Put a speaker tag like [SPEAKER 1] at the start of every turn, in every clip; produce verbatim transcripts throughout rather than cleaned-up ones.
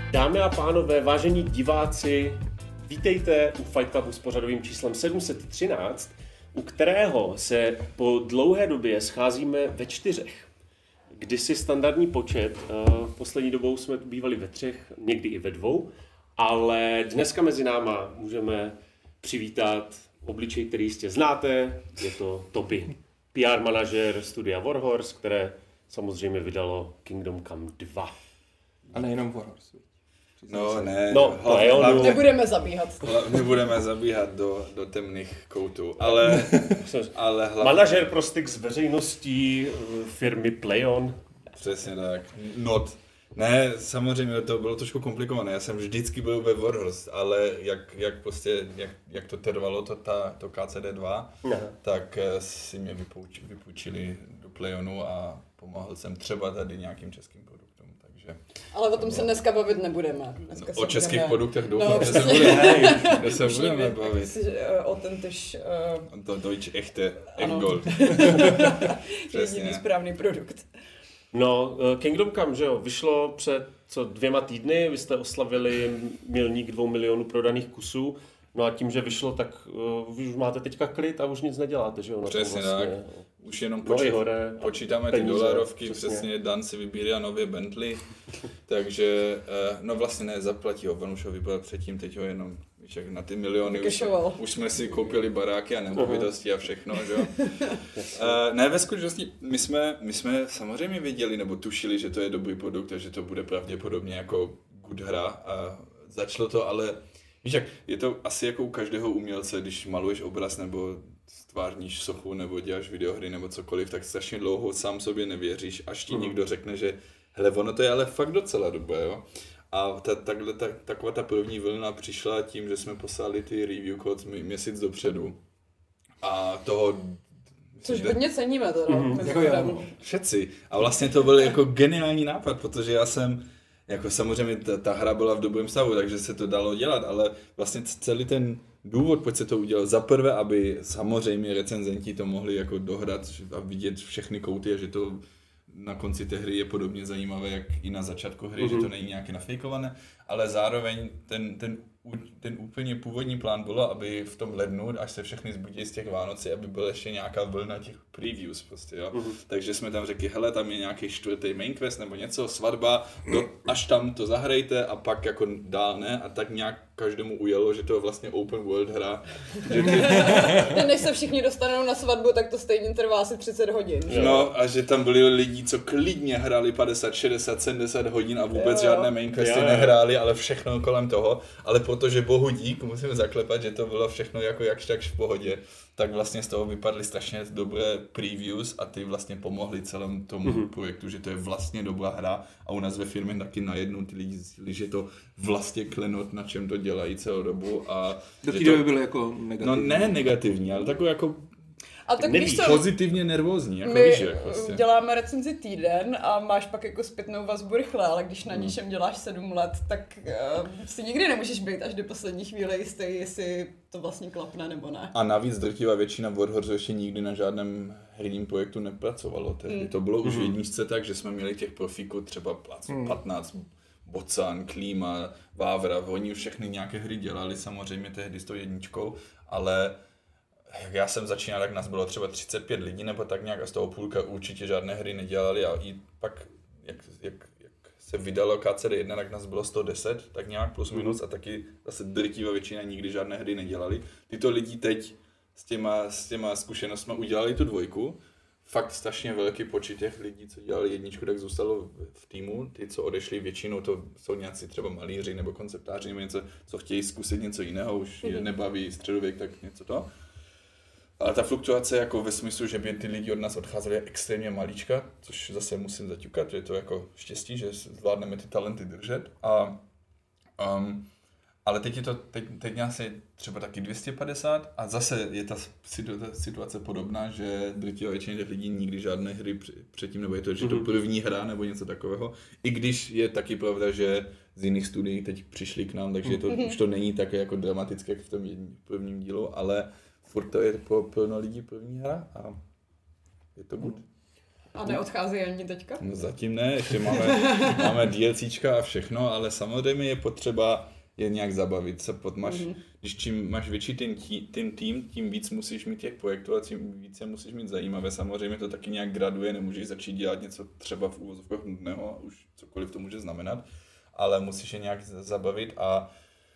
[SPEAKER 1] Dámy a pánové, vážení diváci, vítejte u Fight Clubu s pořadovým číslem sedm set třináct, u kterého se po dlouhé době scházíme ve čtyřech. Kdysi standardní počet, v poslední dobou jsme tu bývali ve třech, někdy i ve dvou, ale dneska mezi náma můžeme přivítat obličej, který jistě znáte, je to Toby, P R manažer studia Warhorse, které samozřejmě vydalo Kingdom Come dva.
[SPEAKER 2] A nejenom Warhorse.
[SPEAKER 3] No ne,
[SPEAKER 1] no,
[SPEAKER 3] hlavně, hlavně,
[SPEAKER 4] nebudeme zabíhat.
[SPEAKER 3] Nebudeme zabíhat do, do temných koutů, ale, ale hlavně...
[SPEAKER 1] Manažer pro styk s veřejností firmy Playon.
[SPEAKER 3] Přesně tak. Not. Ne, samozřejmě to bylo trošku komplikované, já jsem vždycky byl ve Warhorse, ale jak, jak, prostě, jak, jak to trvalo to, ta, to K C D dva, no. tak si mě vypůjč, vypůjčili do Playonu a pomohl jsem třeba tady nějakým českým produktům. Takže,
[SPEAKER 4] ale o tom no. se dneska bavit nebudeme. Dneska
[SPEAKER 3] no, o českých budeme... produktech doufám,
[SPEAKER 4] no,
[SPEAKER 3] že se budeme, že se budeme bavit.
[SPEAKER 4] O ten tež... Uh...
[SPEAKER 3] To Deutsch echte, echt Gold.
[SPEAKER 4] Jediný správný produkt.
[SPEAKER 1] No, Kingdom Come, že jo, vyšlo před co dvěma týdny, vy jste oslavili milník dvou milionů prodaných kusů, no a tím, že vyšlo, tak uh, vy už máte teďka klid a už nic neděláte, že jo?
[SPEAKER 3] Přesně vlastně, tak, už jenom počít,
[SPEAKER 1] hore,
[SPEAKER 3] počítáme peníze, ty dolarovky, přesně, přesně Dan si vybírá nově Bentley, takže, uh, no vlastně ne, zaplatí ho, on už ho vybral předtím, teď ho jenom, víš, jak na ty miliony, už, už jsme si koupili baráky a nemovitosti a všechno, že jo? uh, ne, ve skutečnosti, my jsme, my jsme samozřejmě věděli, nebo tušili, že to je dobrý produkt a že to bude pravděpodobně jako good hra a začalo to, ale víš jak, je to asi jako u každého umělce, když maluješ obraz nebo stvárníš sochu nebo děláš videohry nebo cokoliv, tak strašně dlouho sám sobě nevěříš, až ti mm. někdo řekne, že hele, ono to je ale fakt docela dobré, jo. A ta, takhle, ta, taková ta první vlna přišla tím, že jsme poslali ty review codes měsíc dopředu. A toho...
[SPEAKER 4] Což hodně ceníme teda.
[SPEAKER 3] Mm. Jako já, všetci. A vlastně to byl jako geniální nápad, protože já jsem jako samozřejmě ta, ta hra byla v dobrém stavu, takže se to dalo dělat, ale vlastně celý ten důvod, proč se to udělal, za prvé, aby samozřejmě recenzenti to mohli jako dohrát a vidět všechny kouty a že to na konci té hry je podobně zajímavé, jak i na začátku hry, mm-hmm. že to není nějaké nafejkované, ale zároveň ten, ten, ten úplně původní plán bylo, aby v tom lednu, až se všechny zbudí z těch Vánocí, aby byla ještě nějaká vlna těch previews prostě, jo. Mm-hmm. Takže jsme tam řekli, hele, tam je nějaký čtvrtý main quest nebo něco, svatba, do, až tam to zahrajte a pak jako dál ne a tak nějak každému ujelo, že to je vlastně open world hra. Že
[SPEAKER 4] ty... Než se všichni dostanou na svatbu, tak to stejně trvá asi třicet hodin. Že?
[SPEAKER 3] No a že tam byli lidi, co klidně hráli padesát, šedesát, sedmdesát hodin a vůbec jo. žádné main questy nehráli, ale všechno kolem toho. Ale protože bohu dík, musíme zaklepat, že to bylo všechno jako jakž takž v pohodě, tak vlastně z toho vypadly strašně dobré previews a ty vlastně pomohly celému tomu mm-hmm. projektu, že to je vlastně dobrá hra a u nás ve firmě taky najednou ty lidi zjistili, že to vlastně klenot, na čem to dělají celou dobu a...
[SPEAKER 2] Do té doby bylo jako negativní.
[SPEAKER 3] No ne negativní, ale takový jako...
[SPEAKER 4] A tak víš co,
[SPEAKER 3] pozitivně nervózní, jako
[SPEAKER 4] my
[SPEAKER 3] víš, jak vlastně.
[SPEAKER 4] Děláme recenzi týden a máš pak jako zpětnou vazbu rychle, ale když na něčem děláš sedm let, tak uh, si nikdy nemůžeš být až do poslední chvíle jistý, jestli to vlastně klapne nebo ne.
[SPEAKER 3] A navíc drtivá většina Warhorse ještě nikdy na žádném herním projektu nepracovalo. Tehdy mm. to bylo už v jedničce tak, že jsme měli těch profíků třeba patnáct, mm. Bocan, Klíma, Vávra, oni už všechny nějaké hry dělali samozřejmě tehdy s tou jedničkou, ale jak já jsem začínal, tak nás bylo třeba třicet pět lidí nebo tak nějak a z toho půlka určitě žádné hry nedělali a i pak, jak, jak, jak se vydalo K C D jedna, tak nás bylo sto deset, tak nějak plus minus a taky zase drtivá většina nikdy žádné hry nedělali. Tyto lidi teď s těma, s těma zkušenostmi udělali tu dvojku. Fakt strašně velký počet těch lidí, co dělali jedničku, tak zůstalo v týmu. Ty, co odešli, většinou to jsou nějací třeba malíři nebo konceptáři nebo něco, co chtějí zkusit něco jiného, už je nebaví středověk, tak něco to. Ale ta fluktuace jako ve smyslu, že by ty lidi od nás odcházeli, je extrémně malička, což zase musím zaťukat, že je to jako štěstí, že zvládneme ty talenty držet. A, um, ale teď je to, teď, teď nás je třeba taky dvě stě padesát a zase je ta situace podobná, že drtivá většina těch lidí nikdy žádné hry předtím, nebo je to, že to první hra nebo něco takového. I když je taky pravda, že z jiných studií teď přišli k nám, takže to, už to není tak jako dramatické jak v tom prvním dílu, ale furt to je pro plno lidí první hra a je to good.
[SPEAKER 4] A neodchází ani teďka?
[SPEAKER 3] No zatím ne, ještě máme, máme DLCčka a všechno, ale samozřejmě je potřeba je nějak zabavit. Se pod máš, mm-hmm. Když čím máš větší ten, tí, ten tým, tím víc musíš mít těch projektů a tím víc je musíš mít zajímavé. Samozřejmě to taky nějak graduje, nemůžeš začít dělat něco třeba v úvozovkách nudného, už cokoliv to může znamenat, ale musíš je nějak zabavit a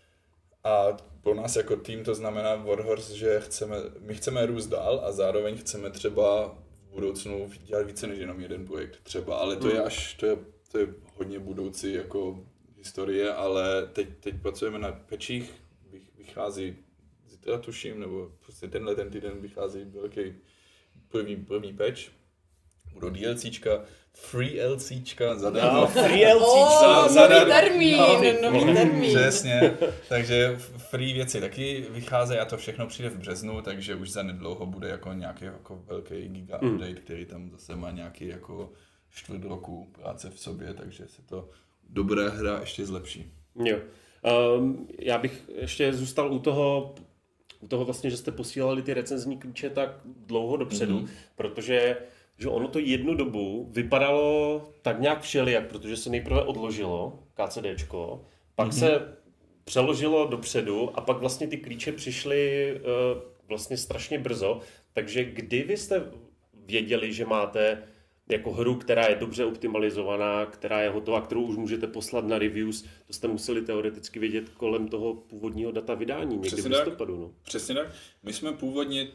[SPEAKER 3] A pro nás jako tým to znamená Warhorse, že chceme, my chceme růst dál a zároveň chceme třeba v budoucnu dělat více než jenom jeden projekt třeba, ale to je až, to je, to je hodně budoucí jako historie, ale teď, teď pracujeme na patchích, vychází zítra tuším, nebo prostě tenhle ten týden vychází velký první, první patch. Budou DLCčka, free LCčka, zadarmo.
[SPEAKER 1] No, free LCčka,
[SPEAKER 4] oh,
[SPEAKER 1] zadarmo.
[SPEAKER 4] Nový termín, no, nový termín.
[SPEAKER 3] Přesně, takže free věci taky vycházejí a to všechno přijde v březnu, takže už za nedlouho bude jako nějaký jako velký giga update, mm. který tam zase má nějaký jako čtvrt roku práce v sobě, takže se to dobrá hra ještě zlepší.
[SPEAKER 1] Jo. Um, já bych ještě zůstal u toho, u toho vlastně, že jste posílali ty recenzní klíče tak dlouho dopředu, mm-hmm. protože že ono to jednu dobu vypadalo tak nějak všelijak, protože se nejprve odložilo KCDčko, pak mm-hmm. se přeložilo dopředu a pak vlastně ty klíče přišly uh, vlastně strašně brzo. Takže kdy vy jste věděli, že máte jako hru, která je dobře optimalizovaná, která je hotová, kterou už můžete poslat na reviews, to jste museli teoreticky vědět kolem toho původního data vydání, někdy v listopadu. No.
[SPEAKER 3] Přesně tak. My jsme původně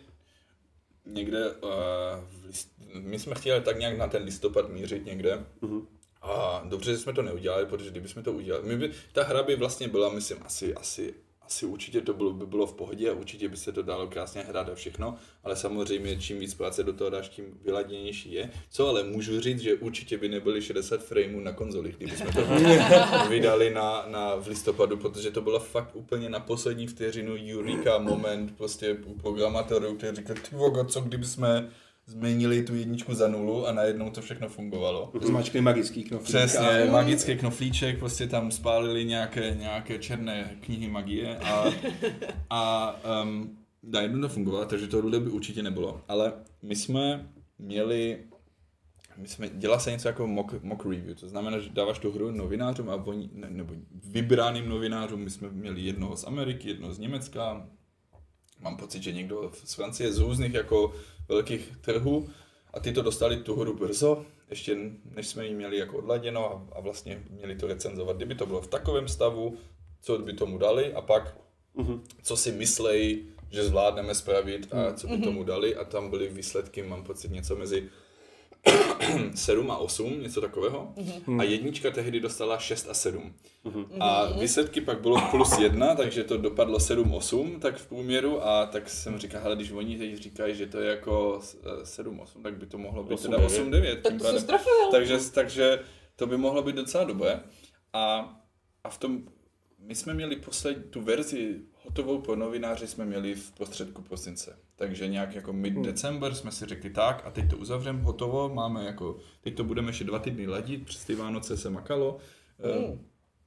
[SPEAKER 3] někde, uh, v list... my jsme chtěli tak nějak na ten listopad mířit někde. Uh-huh. A dobře, že jsme to neudělali, protože kdybychom to udělali, my by, ta hra by vlastně byla, myslím, asi, asi, asi určitě to bylo, by bylo v pohodě a určitě by se to dalo krásně hrát a všechno, ale samozřejmě čím víc práce do toho dáš, tím vyladěnější je. Co ale můžu říct, že určitě by nebyly šedesát frameů na konzolích, kdybychom to vydali na, na v listopadu, protože to bylo fakt úplně na poslední vteřinu Eureka moment prostě u programátorů, kteří říkali, ty vogo, co kdyby jsme změnili tu jedničku za nulu a najednou to všechno fungovalo.
[SPEAKER 2] Zmačkli magický knoflík.
[SPEAKER 3] Přesně, magický knoflíček, prostě tam spálili nějaké, nějaké černé knihy magie a, a um, najednou to fungovalo, takže tohle by určitě nebylo. Ale my jsme měli, my jsme, dělá se něco jako mock, mock review, to znamená, že dáváš tu hru novinářům a oni, ne, nebo vybraným novinářům, my jsme měli jednoho z Ameriky, jednoho z Německa, mám pocit, že někdo z Francie, z různých jako velkých trhů a ty to dostali tu hru brzo, ještě než jsme ji měli jako odladěno a, a vlastně měli to recenzovat, kdyby to bylo v takovém stavu, co by tomu dali a pak uh-huh. co si myslej, že zvládneme spravit a co by uh-huh. tomu dali a tam byly výsledky, mám pocit něco mezi sedm a osm, něco takového. Uh-huh. A jednička tehdy dostala šest a sedm. Uh-huh. A výsledky pak bylo plus jedna, takže to dopadlo sedm osm, tak v průměru. A tak jsem říkal, hele, když oni teď říkají, že to je jako sedm osm, tak by to mohlo být teda osm devět.
[SPEAKER 4] Tak to se strafil.
[SPEAKER 3] Takže, takže to by mohlo být docela dobré. A, a v tom, my jsme měli poslední, tu verzi hotovou pro novináři jsme měli v prostředku prosince. Takže nějak jako mid-december jsme si řekli tak a teď to uzavřeme, hotovo, máme jako, teď to budeme ještě dva týdny ladit, přes ty Vánoce se makalo. Mm.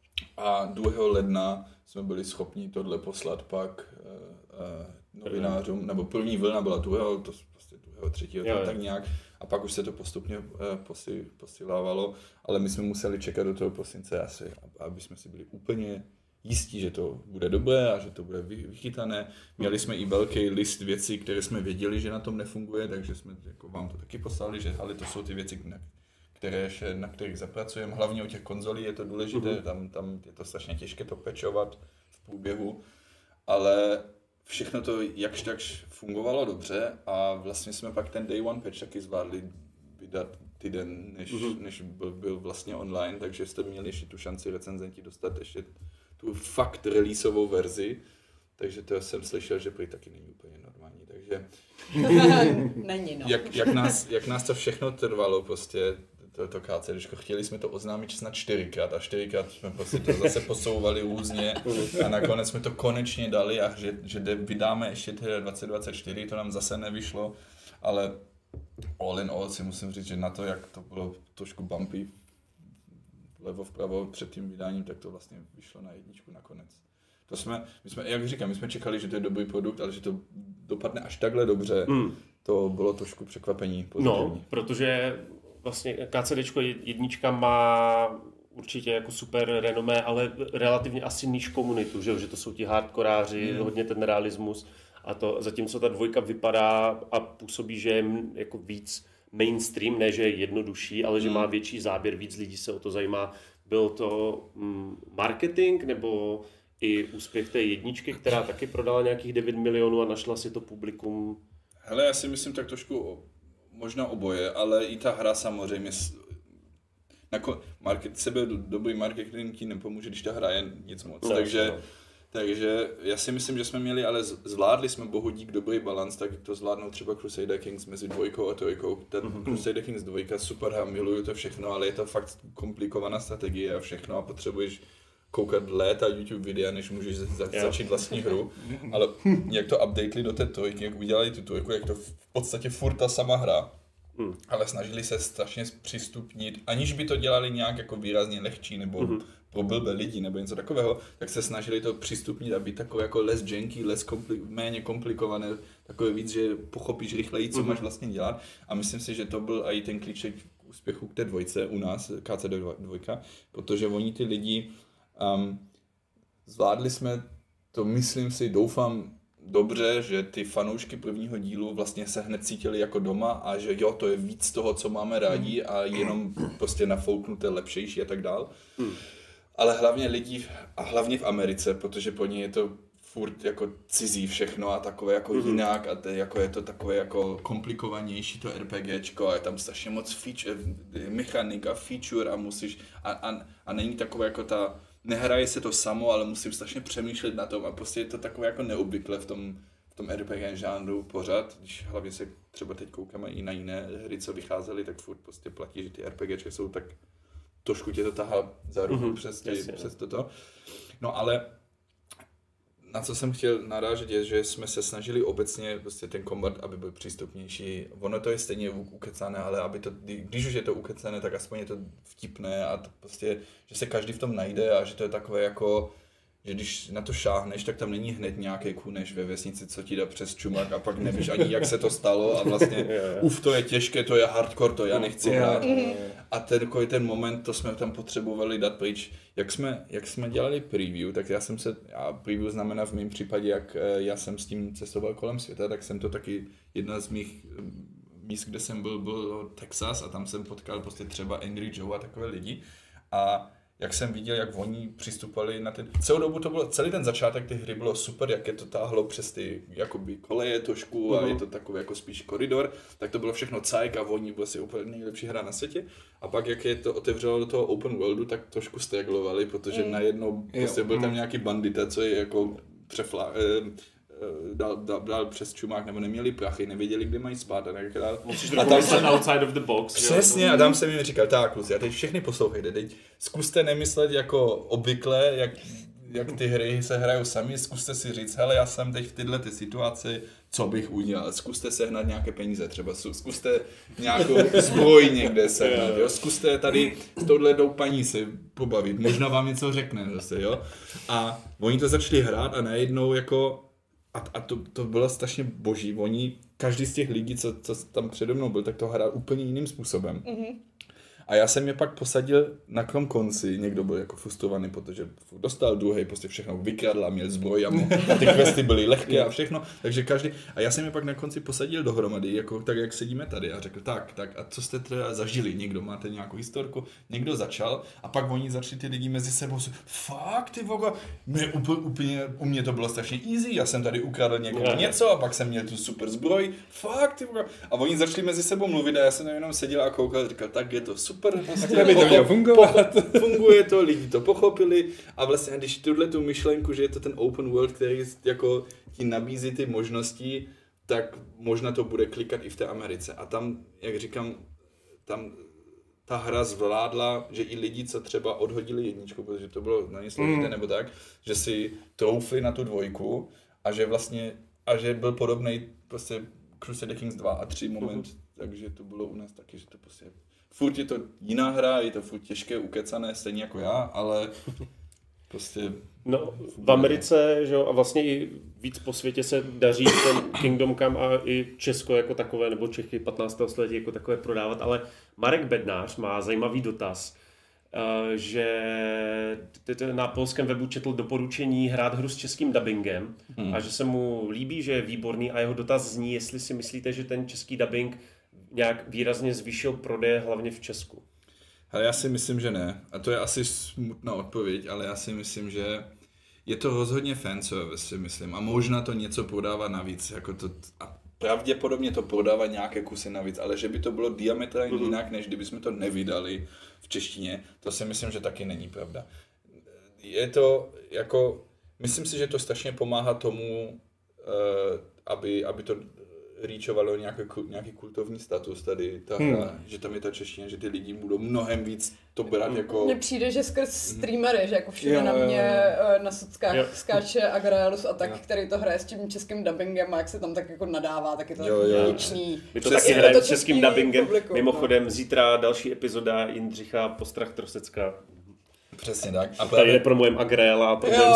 [SPEAKER 3] A druhého ledna jsme byli schopni tohle poslat pak uh, uh, novinářům, nebo první vlna byla druhého, to prostě druhého, třetího, jo, tak nějak. A pak už se to postupně uh, posi, posílávalo, ale my jsme museli čekat do toho prosince asi, aby jsme si byli úplně jistí, že to bude dobré a že to bude vychytané. Měli jsme i velký list věcí, které jsme věděli, že na tom nefunguje, takže jsme jako vám to taky poslali, že ale to jsou ty věci, které, na kterých zapracujeme. Hlavně u těch konzolí je to důležité, uh-huh. tam, tam je to strašně těžké to pečovat v průběhu, ale všechno to jakž takž fungovalo dobře a vlastně jsme pak ten day one patch taky zvládli vydat týden, než, uh-huh. než byl, byl vlastně online, takže jste měli ještě tu šanci recenzenti dostat ještě tu fakt releaseovou verzi, takže to jsem slyšel, že prý taky není úplně normální, takže
[SPEAKER 4] není, no.
[SPEAKER 3] jak, jak, nás, jak nás to všechno trvalo prostě, to, to KCDčko, chtěli jsme to oznámit snad čtyřikrát a čtyřikrát jsme prostě to zase posouvali různě a nakonec jsme to konečně dali a že, že vydáme ještě teda dvacet dvacet čtyři, to nám zase nevyšlo, ale all in all si musím říct, že na to, jak to bylo trošku bumpy levo vpravo před tím vydáním, tak to vlastně vyšlo na jedničku nakonec. To jsme, my jsme, jak říkám, my jsme čekali, že to je dobrý produkt, ale že to dopadne až takhle dobře, mm. to bylo trošku překvapení pozitivní.
[SPEAKER 1] No, protože vlastně KCDčko jednička má určitě jako super renomé, ale relativně asi níž komunitu, že, že to jsou ti hardkoráři, hmm. hodně ten realismus a to, zatímco ta dvojka vypadá a působí, že je jako víc mainstream, ne že je jednodušší, ale že hmm. má větší záběr, víc lidí se o to zajímá. Byl to mm, marketing nebo i úspěch té jedničky, která taky prodala nějakých devět milionů a našla si to publikum?
[SPEAKER 3] Hele, já si myslím tak trošku možná oboje, ale i ta hra samozřejmě jako market, sebe dobrý marketing ti nepomůže, když ta hra je nic moc. No, takže, no. takže já si myslím, že jsme měli, ale zvládli jsme bohu dík dobrý balans, tak to zvládnou třeba Crusader Kings mezi dvojkou a trojkou. Ten mm-hmm. Crusader Kings dvojka, super hra, miluju to všechno, ale je to fakt komplikovaná strategie a všechno a potřebuješ koukat léta YouTube videa, než můžeš za, začít vlastní hru. Ale jak to updateli do té trojky, jak udělali tu trojku, jak to v podstatě furt ta sama hra. Hmm. Ale snažili se strašně přistupnit, aniž by to dělali nějak jako výrazně lehčí nebo hmm. pro blbé lidi nebo něco takového, tak se snažili to přistupnit a být takové jako less janky, less kompli- méně komplikované, takové víc, že pochopíš rychleji, co hmm. máš vlastně dělat. A myslím si, že to byl i ten klíček k úspěchu k té dvojce u nás, K C D dva, protože oni ty lidi um, zvládli jsme to, myslím si, doufám, dobře, že ty fanoušky prvního dílu vlastně se hned cítili jako doma a že jo, to je víc toho, co máme rádi a jenom prostě nafouknuté, lepšejší a tak dál. Hmm. Ale hlavně lidi, a hlavně v Americe, protože pro ně je to furt jako cizí všechno a takové jako hmm. jinak a to je, jako je to takové jako komplikovanější to RPGčko a je tam strašně moc feature, mechanika, feature a musíš, a, a, a není takové jako ta nehraje se to samo, ale musím strašně přemýšlet na tom a prostě je to takové jako neobvykle v tom, v tom R P G žánru pořád, když hlavně se třeba teď koukáme i na jiné hry, co vycházely, tak furt prostě platí, že ty RPGčky jsou tak trošku tě to tahá za ruku mm-hmm, přes, tě, přes toto. No ale na co jsem chtěl narážet je, že jsme se snažili obecně prostě ten kombat, aby byl přístupnější. Ono to je stejně ukecané, ale aby to, když už je to ukecané, tak aspoň je to vtipné a to prostě, že se každý v tom najde a že to je takové jako, že když na to šáhneš, tak tam není hned nějaký kůneš ve vesnici, co ti dá přes čumak a pak nevíš ani, jak se to stalo a vlastně uf, to je těžké, to je hardcore, to já nechci hrát. A ten, ten moment, to jsme tam potřebovali dát pryč. Jak jsme, jak jsme dělali preview, tak já jsem se, a preview znamená v mém případě, jak já jsem s tím cestoval kolem světa, tak jsem to taky, jedna z mých míst, kde jsem byl, byl Texas a tam jsem potkal prostě třeba Angry Joe a takové lidi. A jak jsem viděl, jak oni přistupovali na ten... Celou dobu to bylo, celý ten začátek té hry bylo super, jak je to táhlo přes ty jakoby koleje trošku uh-huh. a je to takový jako spíš koridor, tak to bylo všechno cajk a oni byl asi úplně nejlepší hra na světě. A pak jak je to otevřelo do toho open worldu, tak trošku staglovali, protože mm. najednou prostě byl tam nějaký bandita, co je jako přeflá... Dal, dal, dal přes čumák, nebo neměli prachy, nevěděli, kde mají spát a tak dále.
[SPEAKER 1] Musíš a tam jsem outside of the box.
[SPEAKER 3] Přesně, jo? A tam jsem jim říkal, tak kluci, a teď všechny poslouchejte, teď zkuste nemyslet jako obvykle, jak, jak ty hry se hrajou sami, zkuste si říct, hele, já jsem teď v této ty situaci, co bych udělal, zkuste sehnat nějaké peníze třeba, zkuste nějakou zbroj někde sehnat, jo? Zkuste tady s touhletou paní se pobavit, možná vám něco řekne zase, jo. A oni to začali hrát a najednou jako A, a to, to bylo strašně boží. Oni, každý z těch lidí, co, co tam přede mnou byl, tak to hrál úplně jiným způsobem. Mm-hmm. A já jsem je pak posadil na tom konci, někdo byl jako frustrovaný, protože dostal druhý, prostě všechno vykradl a měl zbroj a, mu, a ty questy byly lehké a všechno, takže každý, a já jsem je pak na konci posadil dohromady, jako tak, jak sedíme tady a řekl, tak, tak a co jste teda zažili, někdo máte nějakou historku, někdo začal a pak oni začali ty lidi mezi sebou, fakt ty voga, mě úplně, úplně, u mě to bylo strašně easy, já jsem tady ukradl někomu yeah. něco a pak jsem měl tu super zbroj, fakt ty voga, a oni začali mezi sebou mluvit a já jsem jenom seděl a koukal a říkal, tak je to super. Prostě
[SPEAKER 2] tak by to mělo fungovat.
[SPEAKER 3] Funguje to, lidi to pochopili a vlastně když tuhle tu myšlenku, že je to ten open world, který jako ti nabízí ty možnosti, tak možná to bude klikat i v té Americe. A tam, jak říkám, tam ta hra zvládla, že i lidi, co třeba odhodili jedničku, protože to bylo na ně složité mm. nebo tak, že si troufli na tu dvojku a že vlastně, a že byl podobný prostě Crusader Kings dva a tři moment, mm. takže to bylo u nás taky, že to prostě furt je to jiná hra, je to furt těžké, ukecané, stejně jako já, ale prostě...
[SPEAKER 1] No, v Americe, že jo, a vlastně i víc po světě se daří ten Kingdom Come a i Česko jako takové, nebo Čechy patnáctého století jako takové prodávat, ale Marek Bednář má zajímavý dotaz, že na polském webu četl doporučení hrát hru s českým dubbingem hmm. a že se mu líbí, že je výborný a jeho dotaz zní, jestli si myslíte, že ten český dubbing nějak výrazně zvýšil prodeje hlavně v Česku.
[SPEAKER 3] Ale já si myslím, že ne. A to je asi smutná odpověď, ale já si myslím, že je to rozhodně fanservice, si myslím. A možná to něco prodává navíc. Jako to, a pravděpodobně to prodává nějaké kusy navíc, ale že by to bylo diametrálně mm-hmm. jinak, než kdybychom to nevydali v češtině, to si myslím, že taky není pravda. Je to jako, myslím si, že to strašně pomáhá tomu, aby, aby to reachovalo nějaký, nějaký kultovní status tady, ta hra, hmm. že tam je ta čeština, že ty lidi budou mnohem víc to brát jako...
[SPEAKER 4] Mně přijde, že skrz streamery, že jako všude jo, na mě jo, jo. na sockách jo. skáče Agraelus a tak, jo. který to hraje s tím českým dubbingem a jak se tam tak jako nadává, tak je to vděčný.
[SPEAKER 1] My to taky hrajeme s českým dubbingem. Publikum, Mimochodem, no. Zítra další epizoda Jindřicha Postrach Trosecka.
[SPEAKER 3] Přesně tak.
[SPEAKER 1] A právě nepromujeme Agrela a promujeme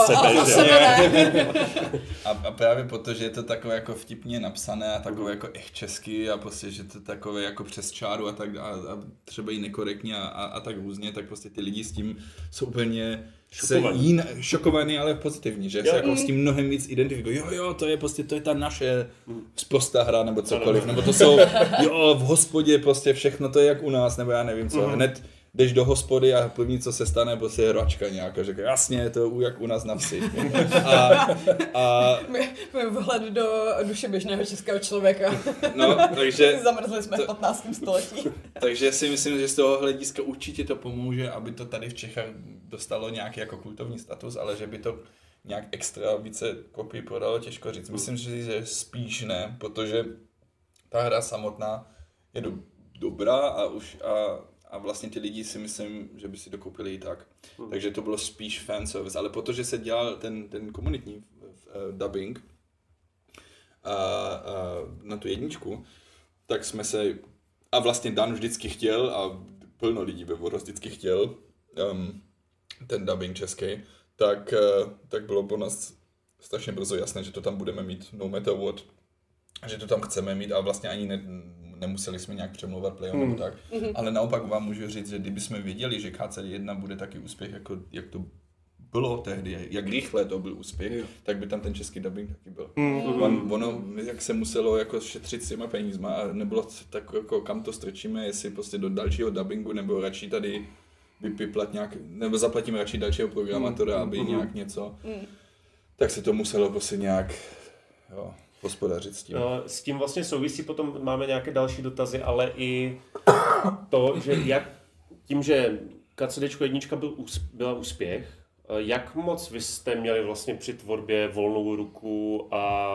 [SPEAKER 1] sebe.
[SPEAKER 3] A, a právě protože je to takové jako vtipně napsané a takové jako echt česky a prostě, že to takové jako přes čáru a tak a, a třeba i nekorektně a, a, a tak různě, tak prostě ty lidi s tím jsou úplně šokovaný, jin, šokovaný ale pozitivní, že jo. se jako s tím mnohem víc identifikují. Jo, jo, to je prostě, to je ta naše sprostá hra nebo cokoliv, nebo to jsou, jo, v hospodě prostě všechno, to je jak u nás, nebo já nevím co, hned jdeš do hospody a první, co se stane, prostě je hračka nějaká. Řekl, jasně, je to jak u nás na vsi. A, a...
[SPEAKER 4] Můj vhled do duše běžného českého člověka.
[SPEAKER 3] No, takže...
[SPEAKER 4] Zamrzli jsme to, v patnáctém století.
[SPEAKER 3] Takže si myslím, že z toho hlediska určitě to pomůže, aby to tady v Čechách dostalo nějaký jako kultovní status, ale že by to nějak extra více kopií prodalo, těžko říct. Myslím, že spíš ne, protože ta hra samotná je do, dobrá a už... A, A vlastně ty lidi si myslím, že by si to koupili i tak. Hmm. Takže to bylo spíš fanservice. Ale protože se dělal ten, ten komunitní uh, dubbing uh, uh, na tu jedničku, tak jsme se... A vlastně Dan vždycky chtěl a plno lidí ve Warhorse vždycky chtěl um, ten dubbing český, tak, uh, tak bylo po nás strašně brzo jasné, že to tam budeme mít no matter what. Že to tam chceme mít a vlastně ani ne... nemuseli jsme nějak přemlouvat play mm. nebo tak, mm-hmm. ale naopak vám můžu říct, že kdyby jsme věděli, že K C D jedna bude taky úspěch, jako jak to bylo tehdy, jak rychle to byl úspěch, mm. tak by tam ten český dubbing taky byl. Mm. On, ono, jak se muselo jako šetřit s těma penízma a nebylo tak jako kam to strčíme, jestli prostě do dalšího dubbingu, nebo radši tady vypiplat nějak, nebo zaplatíme radši dalšího programátora, aby mm. nějak něco, mm. tak se to muselo prostě nějak, jo, hospodařit s tím.
[SPEAKER 1] S tím vlastně souvisí, potom máme nějaké další dotazy, ale i to, že jak tím, že KCDčko jednička byl, byla úspěch, jak moc vy jste měli vlastně při tvorbě volnou ruku a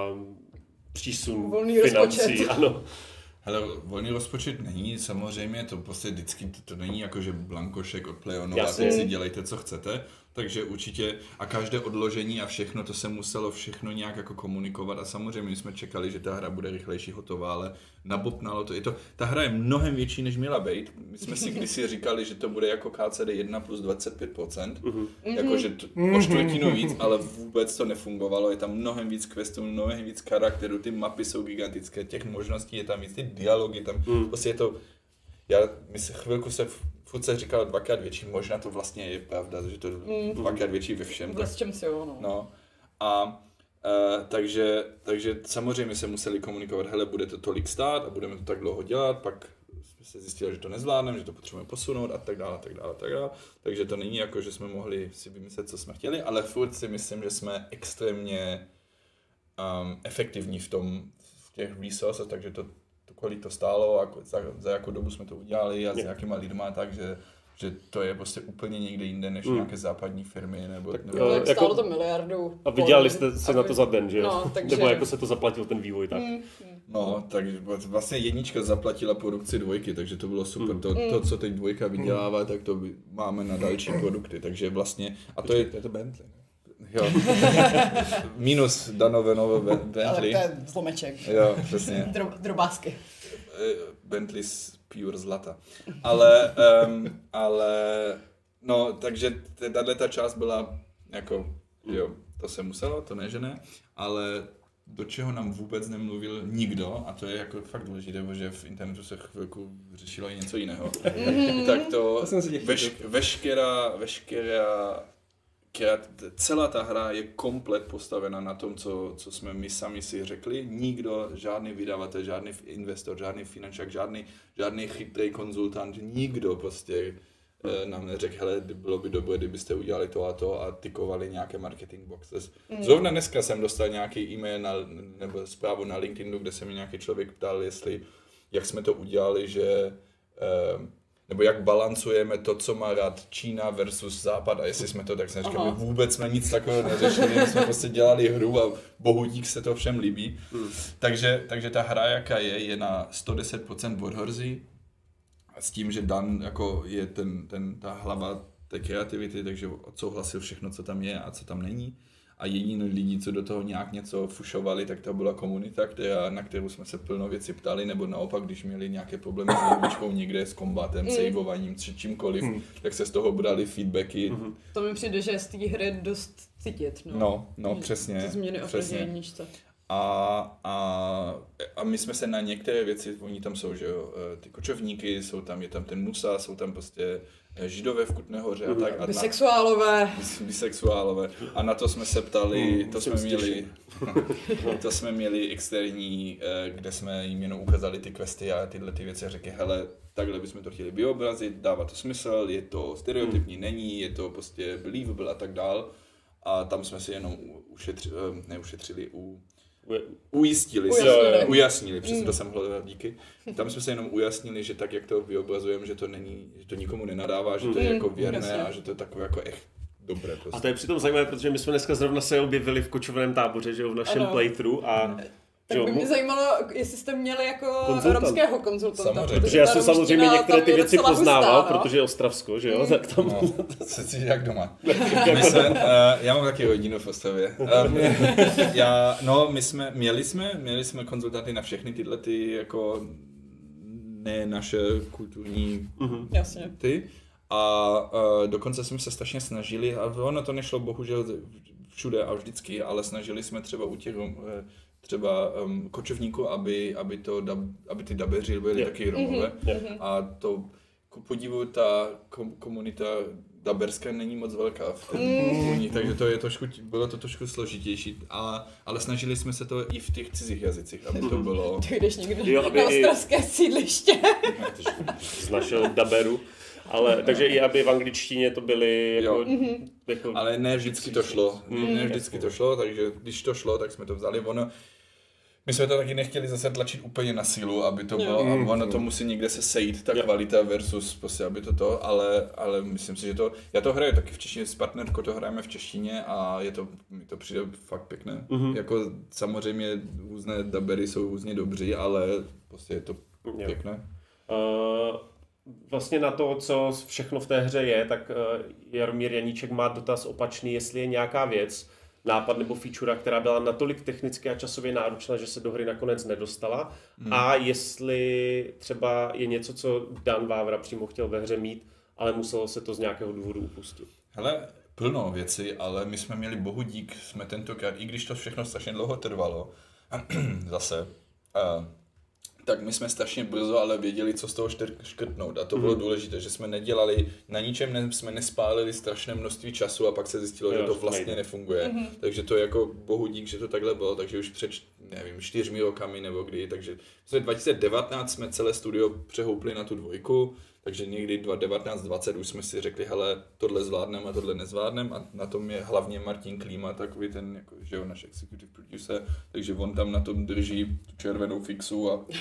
[SPEAKER 1] přísun volný financí?
[SPEAKER 4] Rozpočet.
[SPEAKER 1] Ano.
[SPEAKER 3] Hele, volný rozpočet není, samozřejmě, to prostě vždycky, to, to není jako, že blankošek od Playonu a teď si dělejte, co chcete, takže určitě a každé odložení a všechno, to se muselo všechno nějak jako komunikovat a samozřejmě my jsme čekali, že ta hra bude rychlejší hotová, ale nabopnalo to, je to, ta hra je mnohem větší, než měla být, my jsme si kdysi říkali, že to bude jako K C D jedna plus dvacet pět procent, mm-hmm. jakože to, o čtvrtinu víc, ale vůbec to nefungovalo, je tam mnohem víc questů, mnohem víc charakterů, ty mapy jsou gigantické, těch možností je tam víc, ty dialogy tam, mm. prostě je to, já my se chvilku se furt se říkalo dvakrát větší, možná to vlastně je pravda, že to je mm. dvakrát větší ve všem.
[SPEAKER 4] Tak, čem si jo, no.
[SPEAKER 3] no. A uh, takže, takže samozřejmě se museli komunikovat, hele, bude to tolik stát a budeme to tak dlouho dělat, pak jsme se zjistili, že to nezvládneme, že to potřebujeme posunout a tak dále, a tak dále, a tak dále. Takže to není jako, že jsme mohli si vymyslet, co jsme chtěli, ale furt si myslím, že jsme extrémně um, efektivní v tom, v těch resources, takže to kolik to stálo a za, za jakou dobu jsme to udělali a s jakýma lidma, takže že to je prostě úplně někde jinde než mm. nějaké západní firmy nebo...
[SPEAKER 1] Tak,
[SPEAKER 3] nebo
[SPEAKER 4] no, tak stálo to miliardu.
[SPEAKER 1] A vydělali jste se na to za den, že jo?
[SPEAKER 4] No, takže...
[SPEAKER 1] Nebo jako se to zaplatil ten vývoj, tak?
[SPEAKER 4] Mm.
[SPEAKER 3] No, takže vlastně jednička zaplatila produkci dvojky, takže to bylo super. Mm. To, to, co teď dvojka vydělává, mm. tak to máme na další produkty, takže vlastně... A to je...
[SPEAKER 2] To je to Bentley, ne?
[SPEAKER 3] Jo. Minus Danové nové Bentley.
[SPEAKER 4] Ale to je zlomeček.
[SPEAKER 3] Jo, přesně.
[SPEAKER 4] Drob, drobásky.
[SPEAKER 3] Bentley z pure zlata. Ale, um, ale, no, takže tato ta část byla jako jo, to se muselo, to ne, že ne, ale do čeho nám vůbec nemluvil nikdo, a to je jako fakt důležité, protože v internetu se chvilku řešilo i něco jiného, tak to,
[SPEAKER 2] to
[SPEAKER 3] veš, veškerá, veškerá celá ta hra je komplet postavena na tom, co, co jsme my sami si řekli. Nikdo, žádný vydavatel, žádný investor, žádný finančák, žádný, žádný chytrý konzultant, nikdo prostě eh, nám neřekl, hele, bylo by dobré, kdybyste udělali to a to a tykovali nějaké marketing boxes. Mm. Zrovna dneska jsem dostal nějaký e-mail na, nebo zprávu na LinkedInu, kde se mi nějaký člověk ptal, jestli, jak jsme to udělali, že eh, nebo jak balancujeme to, co má rád Čína versus Západ a jestli jsme to tak jsme říkali, vůbec jsme nic takového neřešili, my jsme prostě dělali hru a bohu dík se to všem líbí. Hmm. Takže, takže ta hra, jaká je, je na sto deset procent Warhorsey a s tím, že Dan jako je ten, ten, ta hlava té kreativity, takže odsouhlasil všechno, co tam je a co tam není. A jediný lidi, co do toho nějak něco fušovali, tak to byla komunita, která, na kterou jsme se plno věci ptali, nebo naopak, když měli nějaké problémy s jedničkou někde, s kombatem, mm. saveováním, čímkoliv, mm. tak se z toho brali feedbacky. Mm.
[SPEAKER 4] To mi přijde, že je z té hry dost cítit. No,
[SPEAKER 3] no, no přesně.
[SPEAKER 4] Ty změny oproti jedničce.
[SPEAKER 3] A, a, a my jsme se na některé věci, oni tam jsou, že jo, ty kočovníky, jsou tam, je tam ten Musa, jsou tam prostě Židové v Kutné Hoře a tak. A
[SPEAKER 4] bisexuálové.
[SPEAKER 3] Na, bisexuálové. A na to jsme se ptali, to jsme měli, to jsme měli externí, kde jsme jim jenom ukázali ty questy a tyhle ty věci a řekli, hele, takhle bychom to chtěli vyobrazit, dává to smysl, je to stereotypní, není, je to prostě believable a tak dál. A tam jsme si jenom ušetřili, neušetřili, u, ujistili,
[SPEAKER 4] ujasnili,
[SPEAKER 3] se, ujasnili přesně mm. to jsem hledal, díky. Tam jsme se jenom ujasnili, že tak, jak to vyobrazujeme, že to není, že to nikomu nenadává, že to je jako věrné mm. a že to je takové jako echt dobré. Prostě.
[SPEAKER 1] A to je přitom zajímavé, protože my jsme dneska zrovna se objevili v kočovném táboře, že jo, v našem ano. playthrough a mm.
[SPEAKER 4] Tak by mě zajímalo, jestli jste měli jako Konzultant. romského konzultanta.
[SPEAKER 3] Samozřejmě.
[SPEAKER 1] Protože já jsem samozřejmě některé ty věci poznával, hustá, no? Protože je Ostravsko, že jo? Mm. Tak tam...
[SPEAKER 3] No, se cítí jak doma. My jsme, uh, já mám taky rodinu v Ostravě. Um, já, no, my jsme, měli jsme, měli jsme konzultanty na všechny tyhle ty, jako ne naše kulturní
[SPEAKER 4] mm-hmm. Jasně.
[SPEAKER 3] ty. A uh, dokonce jsme se strašně snažili, a ono to nešlo bohužel všude a vždycky, ale snažili jsme třeba u těch uh, třeba um, kočovníku, aby, aby, to dub, aby ty dabeři byly yeah. taky Romové. Mm-hmm. A to, ku podivu, ta kom, komunita daberská není moc velká v ten mm. takže to je trošku, bylo to trošku složitější, a, ale snažili jsme se to i v těch cizích jazycích, aby to bylo...
[SPEAKER 4] Ty jdeš někdy jo, aby na ostravské sídliště.
[SPEAKER 1] Z našeho daberu. Ale, takže i aby v angličtině to byly jako, jako...
[SPEAKER 3] Ale ne vždycky to šlo, mm. ne vždycky to šlo, takže když to šlo, tak jsme to vzali. Ono, my jsme to taky nechtěli zase tlačit úplně na sílu, aby to bylo, mm. a ono to musí někde se sejít, ta kvalita versus prostě, aby to to, ale, ale myslím si, že to, já to hraju taky v češtině, s partnerkou to hrajeme v češtině a je to, mi to přijde fakt pěkné. Mm. Jako samozřejmě různé dabery jsou různě dobří, ale prostě je to pěkné.
[SPEAKER 1] Uh... Vlastně na to, co všechno v té hře je, tak Jaromír Janíček má dotaz opačný, jestli je nějaká věc, nápad nebo feature, která byla natolik technicky a časově náročná, že se do hry nakonec nedostala, hmm. a jestli třeba je něco, co Dan Vávra přímo chtěl ve hře mít, ale muselo se to z nějakého důvodu upustit.
[SPEAKER 3] Hele, plno věcí, ale my jsme měli bohu dík, jsme tentokrát, i když to všechno strašně dlouho trvalo, zase... Uh, tak my jsme strašně brzo ale věděli, co z toho škrtnout, a to bylo mm. důležité, že jsme nedělali, na ničem ne, jsme nespálili strašné množství času a pak se zjistilo, jo, že to vlastně nejde. Nefunguje. Mm. Takže to je jako bohu dík, že to takhle bylo, takže už před, nevím, čtyřmi rokami nebo kdy, takže v dva tisíce devatenáct jsme celé studio přehoupli na tu dvojku, takže někdy dva tisíce devatenáct dvacet už jsme si řekli, hele, tohle zvládneme a tohle nezvládneme, a na tom je hlavně Martin Klíma, takový ten, jako, že jo, náš executive producer, takže on tam na tom drží tu červenou fixu a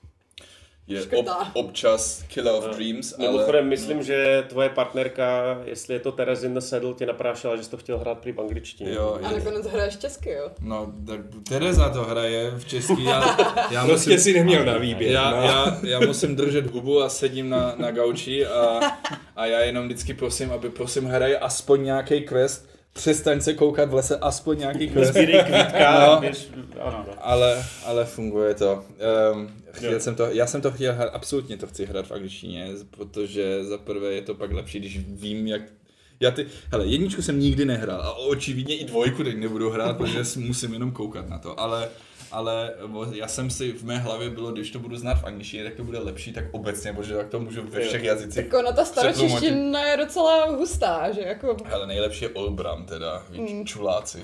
[SPEAKER 3] je ob, občas Killer of no. Dreams, ale...
[SPEAKER 1] Mimochodem, myslím, no. že tvoje partnerka, jestli je to Tereza in the Saddle, tě naprášela, že jsi to chtěl hrát prý v angličtině.
[SPEAKER 3] Jo,
[SPEAKER 4] a nakonec hraješ česky, jo?
[SPEAKER 3] No, tak Tereza to hraje v česky. Já, já
[SPEAKER 2] prostě musím, si neměl na výběr.
[SPEAKER 3] Já,
[SPEAKER 2] no.
[SPEAKER 3] já, já musím držet hubu a sedím na, na gauči a, a já jenom vždycky prosím, aby prosím hraje aspoň nějaký quest. Přestaň se koukat v lese, aspoň nějaký quest.
[SPEAKER 1] Zbírej kvítka.
[SPEAKER 3] No, běž, ale, ale funguje to. Um, chtěl jsem to. Já jsem to chtěl hrát, absolutně to chci hrát v angličtině, protože za prvé je to pak lepší, když vím, jak, Já ty, hele, jedničku jsem nikdy nehrál a očividně i dvojku teď nebudu hrát, protože musím jenom koukat na to, ale ale já jsem si v mé hlavě bylo, když to budu znát v angličtině, tak to bude lepší, tak obecně, protože tak to můžu ve všech jazycích.
[SPEAKER 4] Tak ona ta staročeština je docela hustá, že jako...
[SPEAKER 3] Hele, nejlepší je Olbram teda, víš, mm. čuláci.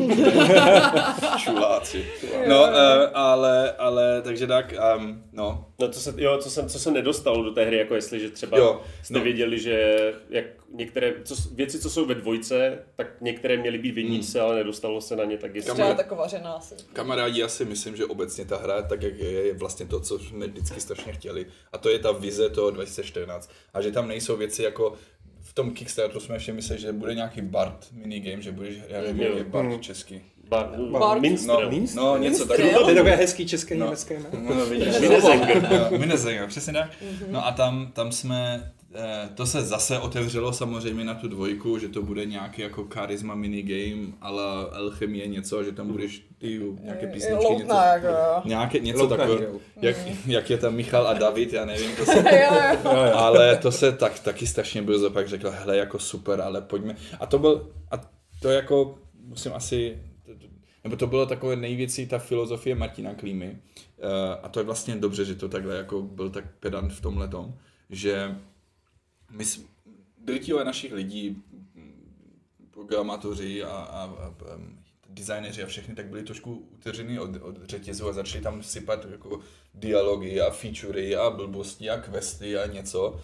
[SPEAKER 3] čuláci. No, uh, ale, ale, takže tak, um, no.
[SPEAKER 1] No, to se, jo, co jsem, co jsem nedostal do té hry, jako jestli, že třeba
[SPEAKER 3] jo,
[SPEAKER 1] jste
[SPEAKER 3] no.
[SPEAKER 1] věděli, že jak některé co, věci, co jsou ve dvojce, tak některé měly být v jedničce, hmm. ale nedostalo se na ně, tak jestli...
[SPEAKER 4] Třeba taková žena asi.
[SPEAKER 3] Kamarádi, já si myslím, že obecně ta hra, tak jak je, je vlastně to, co jsme vždycky strašně chtěli. A to je ta vize toho dva tisíce čtrnáct. A že tam nejsou věci jako... V tom Kickstarteru jsme ještě mysleli, že bude nějaký Bard minigame, že budeš, já nevím, jak je Bard česky.
[SPEAKER 1] Bar,
[SPEAKER 4] Bard.
[SPEAKER 1] Minstrel.
[SPEAKER 3] No, no, něco
[SPEAKER 2] takového. To je takové hezký české
[SPEAKER 3] no.
[SPEAKER 2] německé jméno.
[SPEAKER 3] No, no, vidíš. Minnesänger, přesně tak. No a tam, tam jsme, eh, to se zase otevřelo samozřejmě na tu dvojku, že to bude nějaký jako charisma minigame, ale alchemie něco, že tam budeš ty nějaké písničky,
[SPEAKER 4] Loutná,
[SPEAKER 3] něco,
[SPEAKER 4] jako,
[SPEAKER 3] nějaké, něco
[SPEAKER 2] Loutná,
[SPEAKER 3] takového, jak, jak je tam Michal a David, já nevím, to se,
[SPEAKER 4] jo, jo.
[SPEAKER 3] ale to se tak, taky strašně brzo pak řekla, hele, jako super, ale pojďme. A to byl, a to jako, musím asi, nebo to bylo takové největší ta filozofie Martina Klímy. A to je vlastně dobře, že to takhle jako byl tak pedant v tomhletom, že my drtivé našich lidí, programátoři a, a, a designéři a všechny, tak byli trošku uteřeni od, od řetězu a začali tam sypat jako dialogy a featurey a blbosti a questy a něco.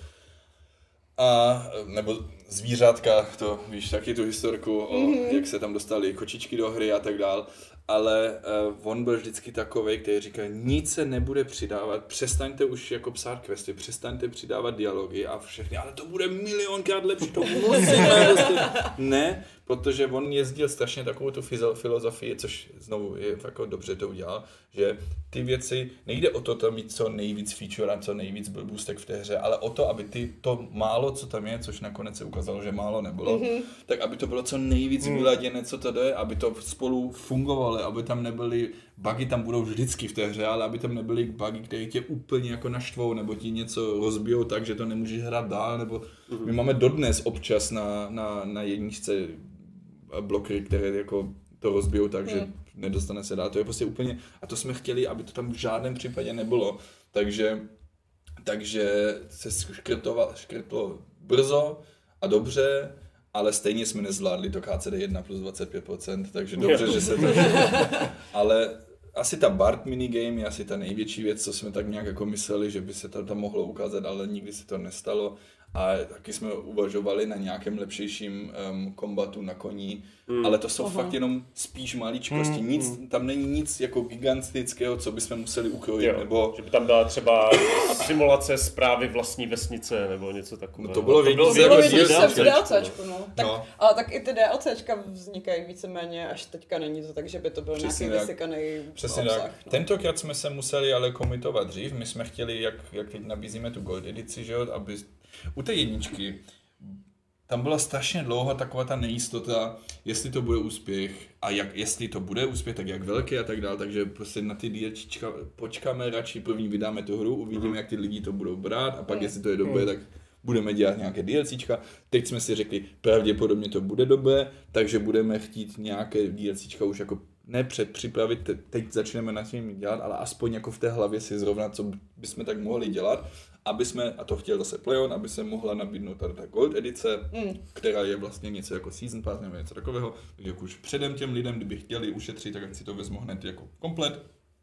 [SPEAKER 3] A, nebo zvířátka, to víš, taky tu historku, o, mm-hmm. jak se tam dostali kočičky do hry a tak dál, ale uh, on byl vždycky takovej, který říkal, nic se nebude přidávat, přestaňte už jako psát questy, přestaňte přidávat dialogy a všechny, ale to bude milionkrát lepší, to musíme ne, protože on jezdil strašně takovou tu filozofii, což znovu je jako dobře to udělal, že ty věci, nejde o to tam mít co nejvíc feature a co nejvíc blbůstek v té hře, ale o to, aby ty to málo, co tam je, což nakonec se ukázalo, že málo nebylo, mm-hmm. tak aby to bylo co nejvíc mm. vyladěné, co to jde, aby to spolu fungovalo, aby tam nebyly bugy, tam budou vždycky v té hře, ale aby tam nebyly bugy, které tě úplně jako naštvou, nebo ti něco rozbijou tak, že to nemůžeš hrát dál, nebo mm-hmm. my máme dodnes občas na, na, na jedničce blokery, které jako to rozbijou tak, mm. že nedostane se dál. To je prostě úplně, a to jsme chtěli, aby to tam v žádném případě nebylo. Takže, takže se škrtlo, škrtlo brzo a dobře, ale stejně jsme nezvládli to K C D jedna plus dvacet pět procent, takže dobře, že se to... Ale asi ta Bard minigame je asi ta největší věc, co jsme tak nějak jako mysleli, že by se to tam mohlo ukázat, ale nikdy se to nestalo. A taky jsme uvažovali na nějakém lepšejším um, kombatu na koní, mm. ale to jsou Aha. fakt jenom spíš maličkosti. Mm. Nic, tam není nic jako gigantického, co bychom museli ukrojit.
[SPEAKER 1] Jo,
[SPEAKER 3] nebo...
[SPEAKER 1] že by tam byla třeba simulace správy vlastní vesnice nebo něco takového.
[SPEAKER 3] No to bylo vědět,
[SPEAKER 4] to bylo vědět, že v DLCčku, no. Tak,
[SPEAKER 3] no.
[SPEAKER 4] Ale tak i ty DLCčka vznikají víceméně, až teďka není to tak, že by to byl
[SPEAKER 3] Přesně
[SPEAKER 4] nějaký
[SPEAKER 3] tak.
[SPEAKER 4] vysykaný
[SPEAKER 3] Přesně
[SPEAKER 4] obsah.
[SPEAKER 3] tak.
[SPEAKER 4] No.
[SPEAKER 3] Tentokrát jsme se museli ale komitovat dřív. My jsme chtěli, jak, jak teď nabízíme tu Gold edici, že jo, aby u té jedničky tam byla strašně dlouho taková ta nejistota, jestli to bude úspěch a jak, jestli to bude úspěch, tak jak velký a tak dál, takže prostě na ty DLCčka počkáme, radši první vydáme tu hru, uvidíme, jak ty lidi to budou brát a pak mm. jestli to je dobré, tak budeme dělat nějaké DLCčka. Teď jsme si řekli, pravděpodobně to bude dobré, takže budeme chtít nějaké DLCčka už jako ne předpřipravit, teď začneme na tím dělat, ale aspoň jako v té hlavě si zrovna, co bychom tak mohli dělat, aby jsme, a to chtěl zase Plejon, aby se mohla nabídnout tady ta Gold edice, mm. která je vlastně něco jako Season Pass nebo něco takového, takže už předem těm lidem, kdyby chtěli ušetřit, tak si to vezmu hned jako komplet.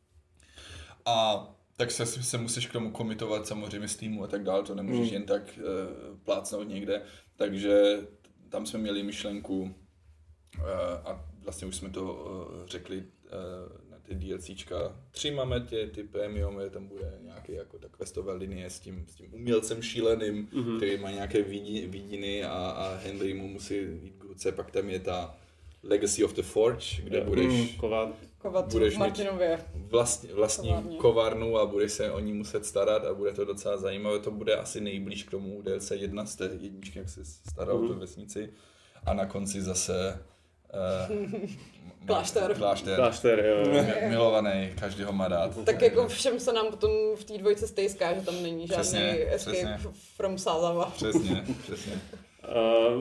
[SPEAKER 3] A tak se, se musíš k tomu komitovat samozřejmě z týmu a tak dále, to nemůžeš mm. jen tak uh, plácnout někde, takže tam jsme měli myšlenku uh, a vlastně už jsme to uh, řekli uh, na ty DLCčka. Tři máme ty, ty premium, tam bude nějaké jako ta questové linie s tím, s tím umělcem šíleným, mm-hmm. který má nějaké vidí, vidiny a, a Henry mu musí jít k ruce, pak tam je ta Legacy of the Forge, kde yeah. budeš,
[SPEAKER 1] mm, kovat.
[SPEAKER 4] Kovat
[SPEAKER 3] budeš
[SPEAKER 4] mít
[SPEAKER 3] vlastní, vlastní kovárnu a budeš se o ní muset starat a bude to docela zajímavé. To bude asi nejblíž k tomu D L C jedna z té jedničky, jak se staral mm-hmm. tu vesnici. A na konci zase Uh,
[SPEAKER 4] Klášter.
[SPEAKER 3] Klášter.
[SPEAKER 1] Klášter, jo.
[SPEAKER 3] Milovaný, každý ho má rád.
[SPEAKER 4] Tak jako všem se nám potom v té dvojce stejská, že tam není žádný
[SPEAKER 3] přesně,
[SPEAKER 4] escape
[SPEAKER 3] přesně.
[SPEAKER 4] from Sázava.
[SPEAKER 3] Přesně, přesně.
[SPEAKER 1] Uh,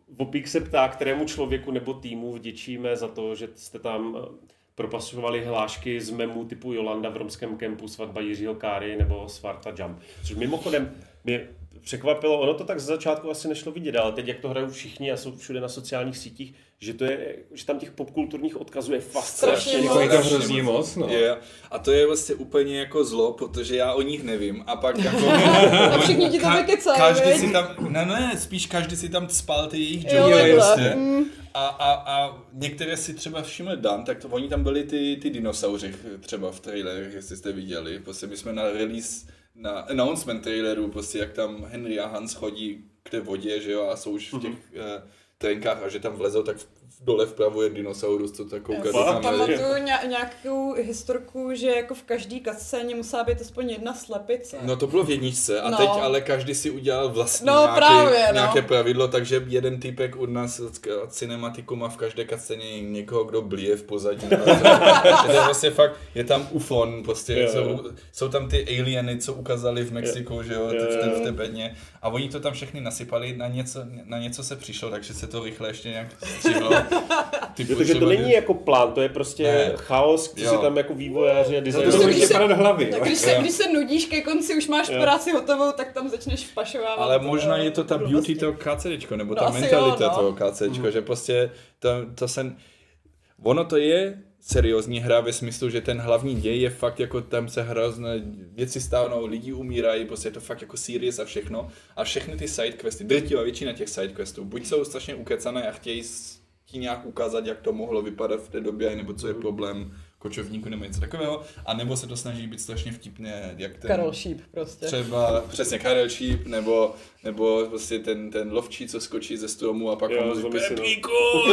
[SPEAKER 1] Vopík se ptá, kterému člověku nebo týmu vděčíme za to, že jste tam propasovali hlášky z memů typu Jolanda v romském kempu, svatba Jiřího Káry nebo Svarta Jump. Což mimochodem mě překvapilo, ono to tak z začátku asi nešlo vidět, ale teď jak to hrajou všichni a jsou všude na sociálních sítích, že to je, že tam těch popkulturních odkazů je fakt strašně
[SPEAKER 2] moc. Je to hrozně moc, no.
[SPEAKER 3] Je. A to je vlastně úplně jako zlo, protože já o nich nevím a pak jako...
[SPEAKER 4] a všichni ti to vykecají,
[SPEAKER 3] Každý
[SPEAKER 4] viď?
[SPEAKER 3] si tam, ne, ne, spíš každý si tam spal ty jejich
[SPEAKER 4] Jo,
[SPEAKER 3] joky,
[SPEAKER 4] takhle.
[SPEAKER 3] prostě.
[SPEAKER 4] Mm.
[SPEAKER 3] A, a, a některé si třeba všiml Dan, tak to, oni tam byli ty, ty dinosauři třeba v trailerech, jestli jste viděli. Prostě my jsme na release, na announcement traileru, prostě jak tam Henry a Hans chodí k té vodě, že jo, a jsou už v těch mm-hmm. uh, trenkách a že tam vlezou, tak v, dole vpravo je dinosaurus, co tak kouká do kamery.
[SPEAKER 4] Pamatuju ně- nějakou historku, že jako v každý cutscéně musela být aspoň jedna slepice.
[SPEAKER 3] No to bylo v jedničce a
[SPEAKER 4] No.
[SPEAKER 3] teď ale každý si udělal vlastní
[SPEAKER 4] No,
[SPEAKER 3] nějaké,
[SPEAKER 4] právě, no.
[SPEAKER 3] nějaké pravidlo, takže jeden týpek od nás od Cinematiku má v každé cutscéně někoho, kdo blije v pozadí. No, to je vlastně fakt, je tam ufon, prostě,
[SPEAKER 1] Jo,
[SPEAKER 3] jsou,
[SPEAKER 1] jo.
[SPEAKER 3] jsou tam ty alieny, co ukázali v Mexiku, že jo,
[SPEAKER 1] Jo,
[SPEAKER 3] v, té,
[SPEAKER 1] jo.
[SPEAKER 3] v té bedně a oni to tam všechny nasypali, na něco, na něco se přišlo, takže se to rychle ještě nějak střihlo.
[SPEAKER 1] Jo, takže to není jako plán, to je prostě
[SPEAKER 3] Ne.
[SPEAKER 1] chaos, kdy
[SPEAKER 3] Jo.
[SPEAKER 1] si tam jako vývojáři a
[SPEAKER 2] To
[SPEAKER 1] designéři.
[SPEAKER 2] jsou
[SPEAKER 4] když
[SPEAKER 2] ještě
[SPEAKER 4] se-
[SPEAKER 2] padat hlavy.
[SPEAKER 4] Tak
[SPEAKER 2] jo.
[SPEAKER 4] když se,
[SPEAKER 3] Jo.
[SPEAKER 4] když se nudíš ke konci, už máš
[SPEAKER 1] Jo.
[SPEAKER 4] práci hotovou, tak tam začneš vpašovávat.
[SPEAKER 3] Ale možná je to ta
[SPEAKER 4] eh,
[SPEAKER 3] beauty
[SPEAKER 4] blbosti.
[SPEAKER 3] toho KCDčko, nebo
[SPEAKER 4] No
[SPEAKER 3] ta
[SPEAKER 4] asi
[SPEAKER 3] mentalita
[SPEAKER 4] jo, no.
[SPEAKER 3] toho KCDčko, že prostě to, to se... Ono to je seriózní hra ve smyslu, že ten hlavní děj je fakt jako tam se hrozné věci stávanou, lidi umírají, prostě je to fakt jako serious a všechno. A všechny ty sidequesty, drtivá většina těch sidequestů, buď jsou strašně ukecané a chtějí ti nějak ukázat, jak to mohlo vypadat v té době, nebo co je problém kočovníku nebo něco takového, a nebo se to snaží být strašně vtipně, jak ten...
[SPEAKER 4] Karol Šíp prostě.
[SPEAKER 3] Třeba přesně Karel Šíp, nebo, nebo prostě ten, ten lovčí, co skočí ze stromu a pak
[SPEAKER 1] Jo,
[SPEAKER 3] mu říká
[SPEAKER 1] zlomí si nos.
[SPEAKER 3] Pepíku,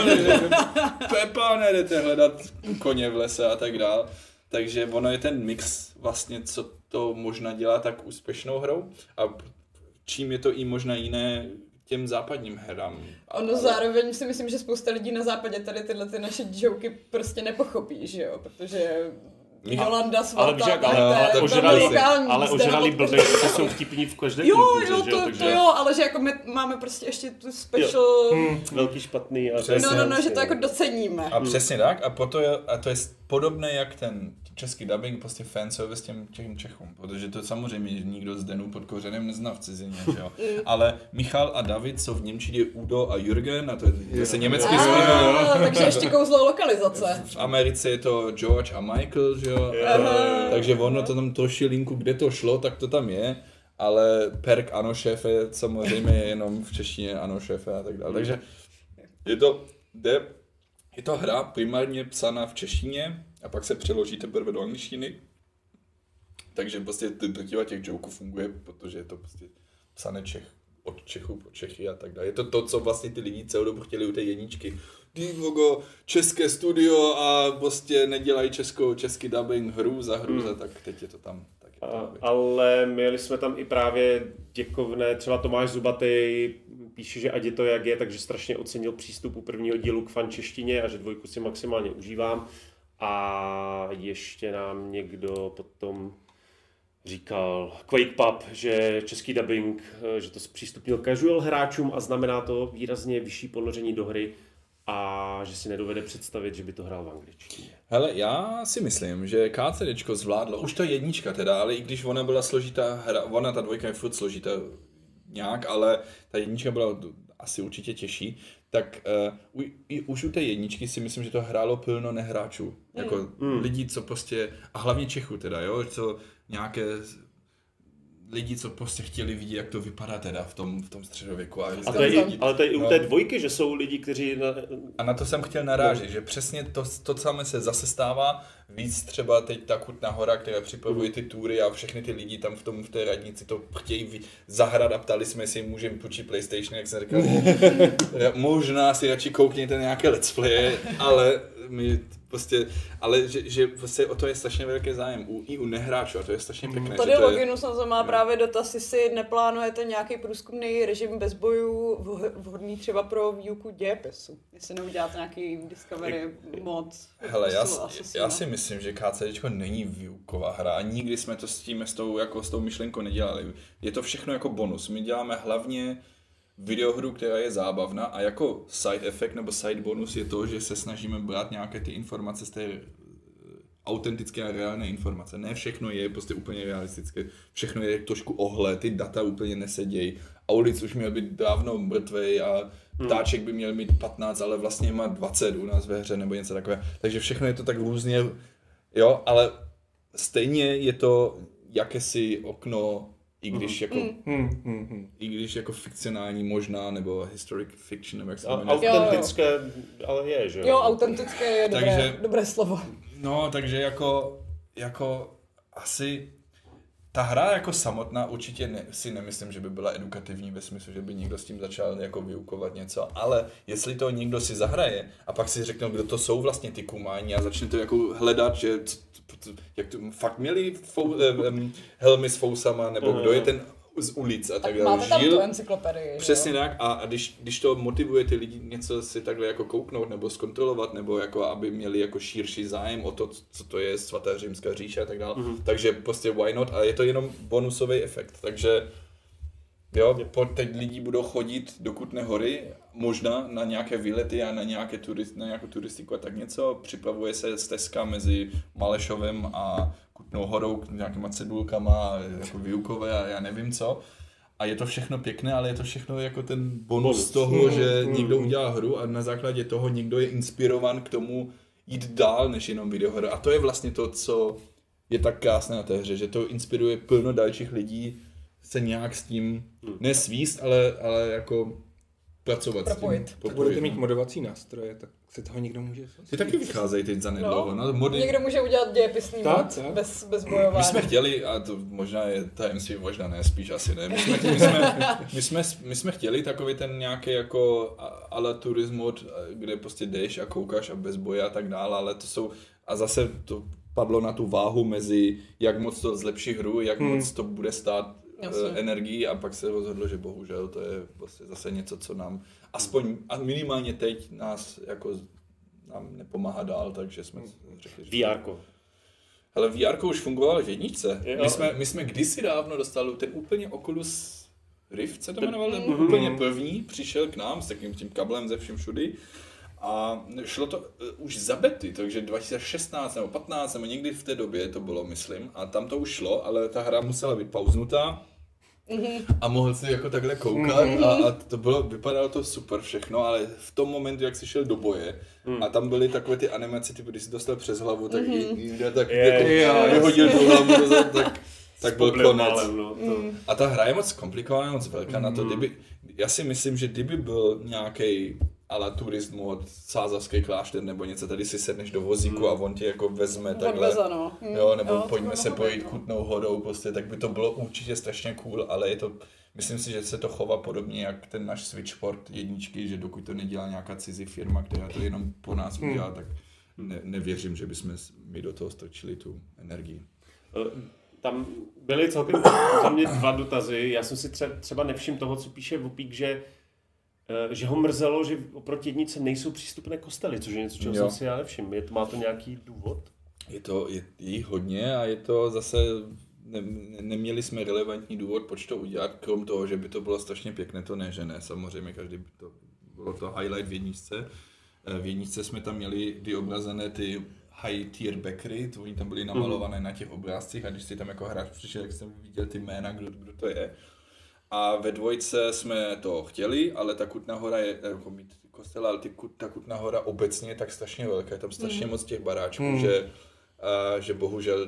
[SPEAKER 3] Pepa, nejdete hledat koně v lese a tak dál. Takže ono je ten mix vlastně, co to možná dělá tak úspěšnou hrou a čím je to i možná jiné těm západním hrám.
[SPEAKER 4] Ono zároveň si myslím, že spousta lidí na západě tady tyhle ty naše joky prostě nepochopí, že jo, protože Jolanda Svatá,
[SPEAKER 1] Ale víš jak, ale,
[SPEAKER 4] to je-
[SPEAKER 1] ale
[SPEAKER 4] to je
[SPEAKER 1] ožrali,
[SPEAKER 4] lokální,
[SPEAKER 1] ale
[SPEAKER 4] zde
[SPEAKER 1] ožrali
[SPEAKER 4] na
[SPEAKER 1] blbě, že jsou vtipní v každé
[SPEAKER 4] Jo,
[SPEAKER 1] kultuře,
[SPEAKER 4] jo,
[SPEAKER 1] že
[SPEAKER 4] to,
[SPEAKER 1] takže
[SPEAKER 4] to jo, ale že jako my máme prostě ještě tu special...
[SPEAKER 1] Hmm, velký špatný. A
[SPEAKER 3] Přesně.
[SPEAKER 4] No, no, no, že to jako doceníme.
[SPEAKER 3] A přesně tak, a, proto je, a to je podobné jak ten český dubbing, prostě fanservice těm těm Čechům, protože to samozřejmě nikdo z Denu pod kořenem nezná v cizině, že jo. Ale Michal a David jsou v němčině Udo a Jürgen, a to je zase německý studio.
[SPEAKER 4] Ah, takže ještě kouzlo lokalizace.
[SPEAKER 3] V Americe je to George a Michael, že jo.
[SPEAKER 1] Aha.
[SPEAKER 3] Takže ono to tam troši linku, kde to šlo, tak to tam je. Ale perk ano šéfe samozřejmě je jenom v češtině ano šéfe a tak dále. Takže je to, jde, je to hra primárně psaná v češtině a pak se přeloží teprve do angličtiny. Takže prostě drtivá těch joků funguje, protože je to prostě psané Čech, od Čechů po Čechy a tak dále. Je to to, co vlastně ty lidi celou dobu chtěli u té jedničky. Divogo, české studio a prostě nedělají českou, český dubbing hru za hru, hmm. za, tak teď je to tam. Tak je to
[SPEAKER 1] A, ale měli jsme tam i právě děkovné, třeba Tomáš Zubatej píše, že ať je to jak je, takže strašně ocenil přístup u prvního dílu k fančeštině a že dvojku si maximálně užívám. A ještě nám někdo potom říkal Quake Pub, že český dubbing, že to zpřístupnil casual hráčům a znamená to výrazně vyšší ponoření do hry a že si nedovede představit, že by to hrál v angličtině.
[SPEAKER 3] Hele, já si myslím, že KCDčko zvládlo, už to jednička teda, ale i když ona byla složitá hra, ona ta dvojka je furt složitá nějak, ale ta jednička byla asi určitě těžší, tak uh, u, i už u té jedničky si myslím, že to hrálo plno nehráčů. Mm. Jako mm. lidí, co prostě, a hlavně Čechů teda, jo, co nějaké lidi, co prostě chtěli vidět, jak to vypadá teda v tom, v tom středověku. A,
[SPEAKER 1] A to je, i- ale to je i u té dvojky, že jsou lidi, kteří... Na...
[SPEAKER 3] a na to jsem chtěl narážet, že přesně to, to samé se zase stává, víc třeba teď ta Kutná Hora, která připravuje ty tury a všechny ty lidi tam v tom v té radnici to chtějí vy- zahrát a ptali jsme si, můžeme půjčit PlayStation, jak jsem říkal. Možná si radši koukněte nějaké let's play, ale my prostě, ale že, že prostě o to je strašně velký zájem u, i u nehráčů a to je strašně pěkné.
[SPEAKER 4] Tady
[SPEAKER 3] že to je,
[SPEAKER 4] Loginus na to má právě dotaz, jestli neplánujete nějaký průzkumný režim bez bojů vh- vhodný třeba pro výuku dějepisu. Jestli neuděláte nějaký Discovery mod.
[SPEAKER 3] Hele, já,
[SPEAKER 4] stylu Assassina.
[SPEAKER 3] já si myslím, že KCDčko není výuková hra a nikdy jsme to s tím, s tou, jako s tou myšlenkou nedělali. Je to všechno jako bonus. My děláme hlavně videohru, která je zábavná a jako side effect nebo side bonus je to, že se snažíme brát nějaké ty informace z té autentické a reálné informace. Ne všechno je prostě úplně realistické. Všechno je trošku ohled, ty data úplně nesedějí. Aulic už měl být dávno mrtvej a ptáček by měl mít patnáct, ale vlastně má dvacet u nás ve hře nebo něco takové. Takže všechno je to tak různě, jo, ale stejně je to jakési okno, i když jako,
[SPEAKER 2] Hmm, hmm, hmm.
[SPEAKER 3] i když jako fikcionální možná, nebo historic fiction, nebo jak se to
[SPEAKER 1] A
[SPEAKER 3] jmenuje.
[SPEAKER 1] autentické, ale je, že jo?
[SPEAKER 4] Jo, autentické je dobré,
[SPEAKER 3] Takže-
[SPEAKER 4] dobré slovo.
[SPEAKER 3] No, takže jako, jako asi ta hra jako samotná určitě ne, si nemyslím, že by byla edukativní ve smyslu, že by někdo s tím začal jako vyukovat něco, ale jestli to někdo si zahraje a pak si řekne, kdo to jsou vlastně ty kumání a začne to jako hledat, že c- c- jak to fakt měli fou, um, helmy s fousama, nebo kdo je ten z ulic a tak
[SPEAKER 4] Tak
[SPEAKER 3] dále.
[SPEAKER 4] máte tam tu
[SPEAKER 3] Žil,
[SPEAKER 4] encyklopedii.
[SPEAKER 3] přesně
[SPEAKER 4] jo?
[SPEAKER 3] tak a, a když, když to motivuje ty lidi něco si takhle jako kouknout nebo zkontrolovat, nebo jako aby měli jako širší zájem o to, co to je svatá římská říše a tak dále, mm-hmm. takže prostě why not a je to jenom bonusový efekt, takže jo, po, teď lidi budou chodit do Kutné Hory, možná na nějaké výlety a na, nějaké turist, na nějakou turistiku a tak něco, připravuje se stezka mezi Malešovem a Kutnou Horou, nějakýma cedulkama, jako výukové a já nevím co. A je to všechno pěkné, ale je to všechno jako ten bonus
[SPEAKER 1] Bonus.
[SPEAKER 3] toho, že
[SPEAKER 1] Mm,
[SPEAKER 3] někdo
[SPEAKER 1] mm.
[SPEAKER 3] udělá hru a na základě toho někdo je inspirovan k tomu jít dál než jenom videohra. A to je vlastně to, co je tak krásné na té hře, že to inspiruje plno dalších lidí se nějak s tím nesvíst, ale, ale jako pracovat
[SPEAKER 4] Propojit.
[SPEAKER 3] s tím.
[SPEAKER 2] Tak budete mít modovací nástroje, tak se toho někdo může...
[SPEAKER 3] Ty taky vycházejí teď za nedlouho. No, mody...
[SPEAKER 4] Někdo může udělat dějepisný
[SPEAKER 2] Tak,
[SPEAKER 4] mod
[SPEAKER 2] tak.
[SPEAKER 4] bez, bez bojování.
[SPEAKER 3] My jsme chtěli, a to možná je tajemství, možná ne, spíš asi ne, my jsme, my jsme, my jsme, my jsme chtěli takový ten nějaký jako a- ala turism mod, kde prostě jdeš a koukáš a bez boje a tak dále, ale to jsou, a zase to padlo na tu váhu mezi jak moc to zlepší hru, jak
[SPEAKER 2] Hmm.
[SPEAKER 3] moc to bude stát
[SPEAKER 4] Jasně.
[SPEAKER 3] uh, energii a pak se rozhodlo, že bohužel to je vlastně zase něco, co nám, aspoň a minimálně teď nás jako nám nepomáhá dál, takže jsme řekli, že...
[SPEAKER 1] V R-ko.
[SPEAKER 3] Ale V R už fungoval v jedničce.
[SPEAKER 1] Jo.
[SPEAKER 3] My jsme, my jsme kdysi dávno dostali ten úplně Oculus Rift, se to
[SPEAKER 1] Ten-
[SPEAKER 3] jmenoval, ten
[SPEAKER 1] Mhm.
[SPEAKER 3] úplně první, přišel k nám s takým tím kablem ze všem všudy. A šlo to uh, už za bety, takže dva tisíce šestnáct nebo patnáct nebo někdy v té době to bylo, myslím. A tam to už šlo, ale ta hra musela být pauznutá. A mohl si jako takhle koukat a, a to bylo, vypadalo to super všechno, ale v tom momentu, jak jsi šel do boje a tam byly takové ty animace, typu, když jsi dostal přes hlavu, tak mm-hmm. jde tak
[SPEAKER 1] Je,
[SPEAKER 3] jako
[SPEAKER 1] je,
[SPEAKER 3] vyhodil tu hlavu dozad, tak, tak byl
[SPEAKER 1] Poblil
[SPEAKER 3] konec.
[SPEAKER 1] málem, no, to.
[SPEAKER 3] A ta hra je moc komplikovaná, moc velká na to, kdyby, já si myslím, že kdyby byl nějaký ala turist mod, sázavský klášter nebo něco, tady si sedneš do vozíku a on tě jako vezme takhle.
[SPEAKER 4] Odveze, no. Hm.
[SPEAKER 3] Jo, nebo
[SPEAKER 4] Jo,
[SPEAKER 3] pojďme
[SPEAKER 4] to
[SPEAKER 3] se
[SPEAKER 4] bylo
[SPEAKER 3] projít
[SPEAKER 4] dobré, no.
[SPEAKER 3] Kutnou Horou, prostě, tak by to bylo určitě strašně cool, ale je to, myslím si, že se to chová podobně jak ten náš Switchport jedničky, že dokud to nedělá nějaká cizí firma, která to jenom po nás udělá, tak ne, nevěřím, že bychom my do toho strčili tu energii.
[SPEAKER 1] Eh, Tam byly celkem za mě dva dotazy. Já jsem si tře- třeba nevšiml toho, co píše Vupík, že, eh, že ho mrzelo, že oproti jedničce nejsou přístupné kostely, což je něco, čeho
[SPEAKER 3] Jo.
[SPEAKER 1] jsem si já nevšiml. Je to, má to nějaký důvod?
[SPEAKER 3] Je to, je, je jich hodně a je to zase, ne, ne, neměli jsme relevantní důvod, proč to udělat, krom toho, že by to bylo strašně pěkné, to ne, že ne, samozřejmě každý by to, bylo to highlight v jedničce. Eh, V jedničce jsme tam měli vyobrazené ty high tier backery, to oni tam byly namalované mm. na těch obrázcích a když si tam jako hráč přišel, tak jsem viděl ty jména, kdo, kdo to je. A ve dvojce jsme to chtěli, ale ta Kutná Hora je, jako mít kostel, ale ty, ta Kutná Hora obecně je tak strašně velká, je tam strašně mm. moc těch baráčků, mm. že, a, že bohužel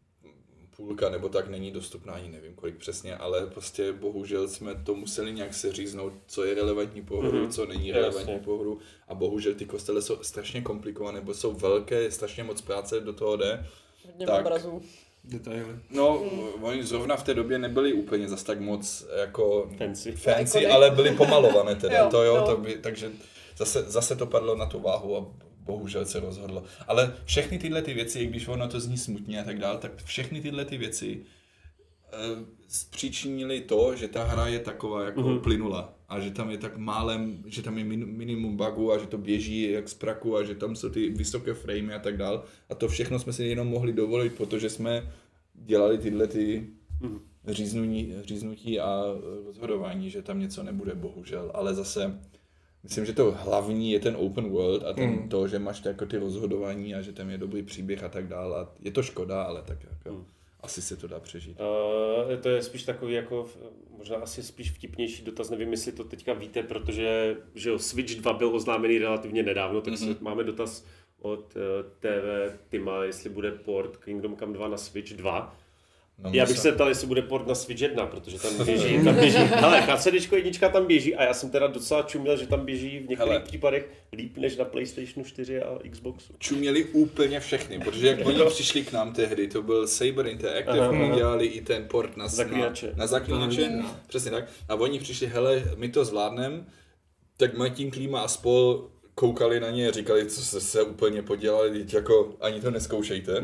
[SPEAKER 3] půlka nebo tak není dostupná, ani nevím kolik přesně, ale prostě bohužel jsme to museli nějak seříznout, co je relevantní pro hru,
[SPEAKER 1] Mhm.
[SPEAKER 3] co není
[SPEAKER 1] Jasně.
[SPEAKER 3] relevantní pro hru a bohužel ty kostely jsou strašně komplikované, nebo jsou velké, strašně moc práce do toho jde.
[SPEAKER 4] Hodně
[SPEAKER 3] Tak.
[SPEAKER 4] obrazů.
[SPEAKER 2] Detaily.
[SPEAKER 3] No, oni zrovna v té době nebyli úplně zas tak moc jako
[SPEAKER 1] Fancy.
[SPEAKER 3] fancy,
[SPEAKER 4] Ikony.
[SPEAKER 3] ale byly pomalované teda,
[SPEAKER 4] Jo,
[SPEAKER 3] to jo,
[SPEAKER 4] jo.
[SPEAKER 3] to by, takže zase, zase to padlo na tu váhu a bohužel se rozhodlo. Ale všechny tyhle ty věci, i když ono to zní smutně a tak dále, tak všechny tyhle ty věci uh, zpříčinily to, že ta hra je taková jako
[SPEAKER 1] Mhm.
[SPEAKER 3] plynula a že tam je tak málem, že tam je min, minimum bugů a že to běží jak z praku a že tam jsou ty vysoké framey a tak dále. A to všechno jsme si jenom mohli dovolit, protože jsme dělali tyhle ty
[SPEAKER 1] Mhm.
[SPEAKER 3] říznutí, říznutí a rozhodování, že tam něco nebude, bohužel, ale zase myslím, že to hlavní je ten open world a ten, mm. to, že máš jako ty rozhodování a že tam je dobrý příběh a tak dále. Je to škoda, ale tak jako mm. asi se to dá přežít.
[SPEAKER 1] Uh, to je spíš takový jako, možná asi spíš vtipnější dotaz, nevím, jestli to teďka víte, protože že jo, Switch dva byl oznámený relativně nedávno, tak mm-hmm. se, máme dotaz od uh, T V Tima, jestli bude port Kingdom Come dva na Switch dva. No, já bych se ptal, jestli bude port na Switch jedna, protože tam běží, tam běží, hele, CDčko jednička tam běží a já jsem teda docela čuměl, že tam běží v některých hele. případech líp než na PlayStation čtyři a Xboxu.
[SPEAKER 3] Čuměli úplně všechny, protože jak oni přišli k nám tehdy, to byl Saber Interactive, aha, oni dělali i ten port na
[SPEAKER 1] zaklínače,
[SPEAKER 3] na, na zaklínače, no, přesně tak, a oni přišli, hele, my to zvládneme, tak Martin Klíma a spol koukali na ně a říkali, co se, se úplně podělali, jako ani to neskoušejte.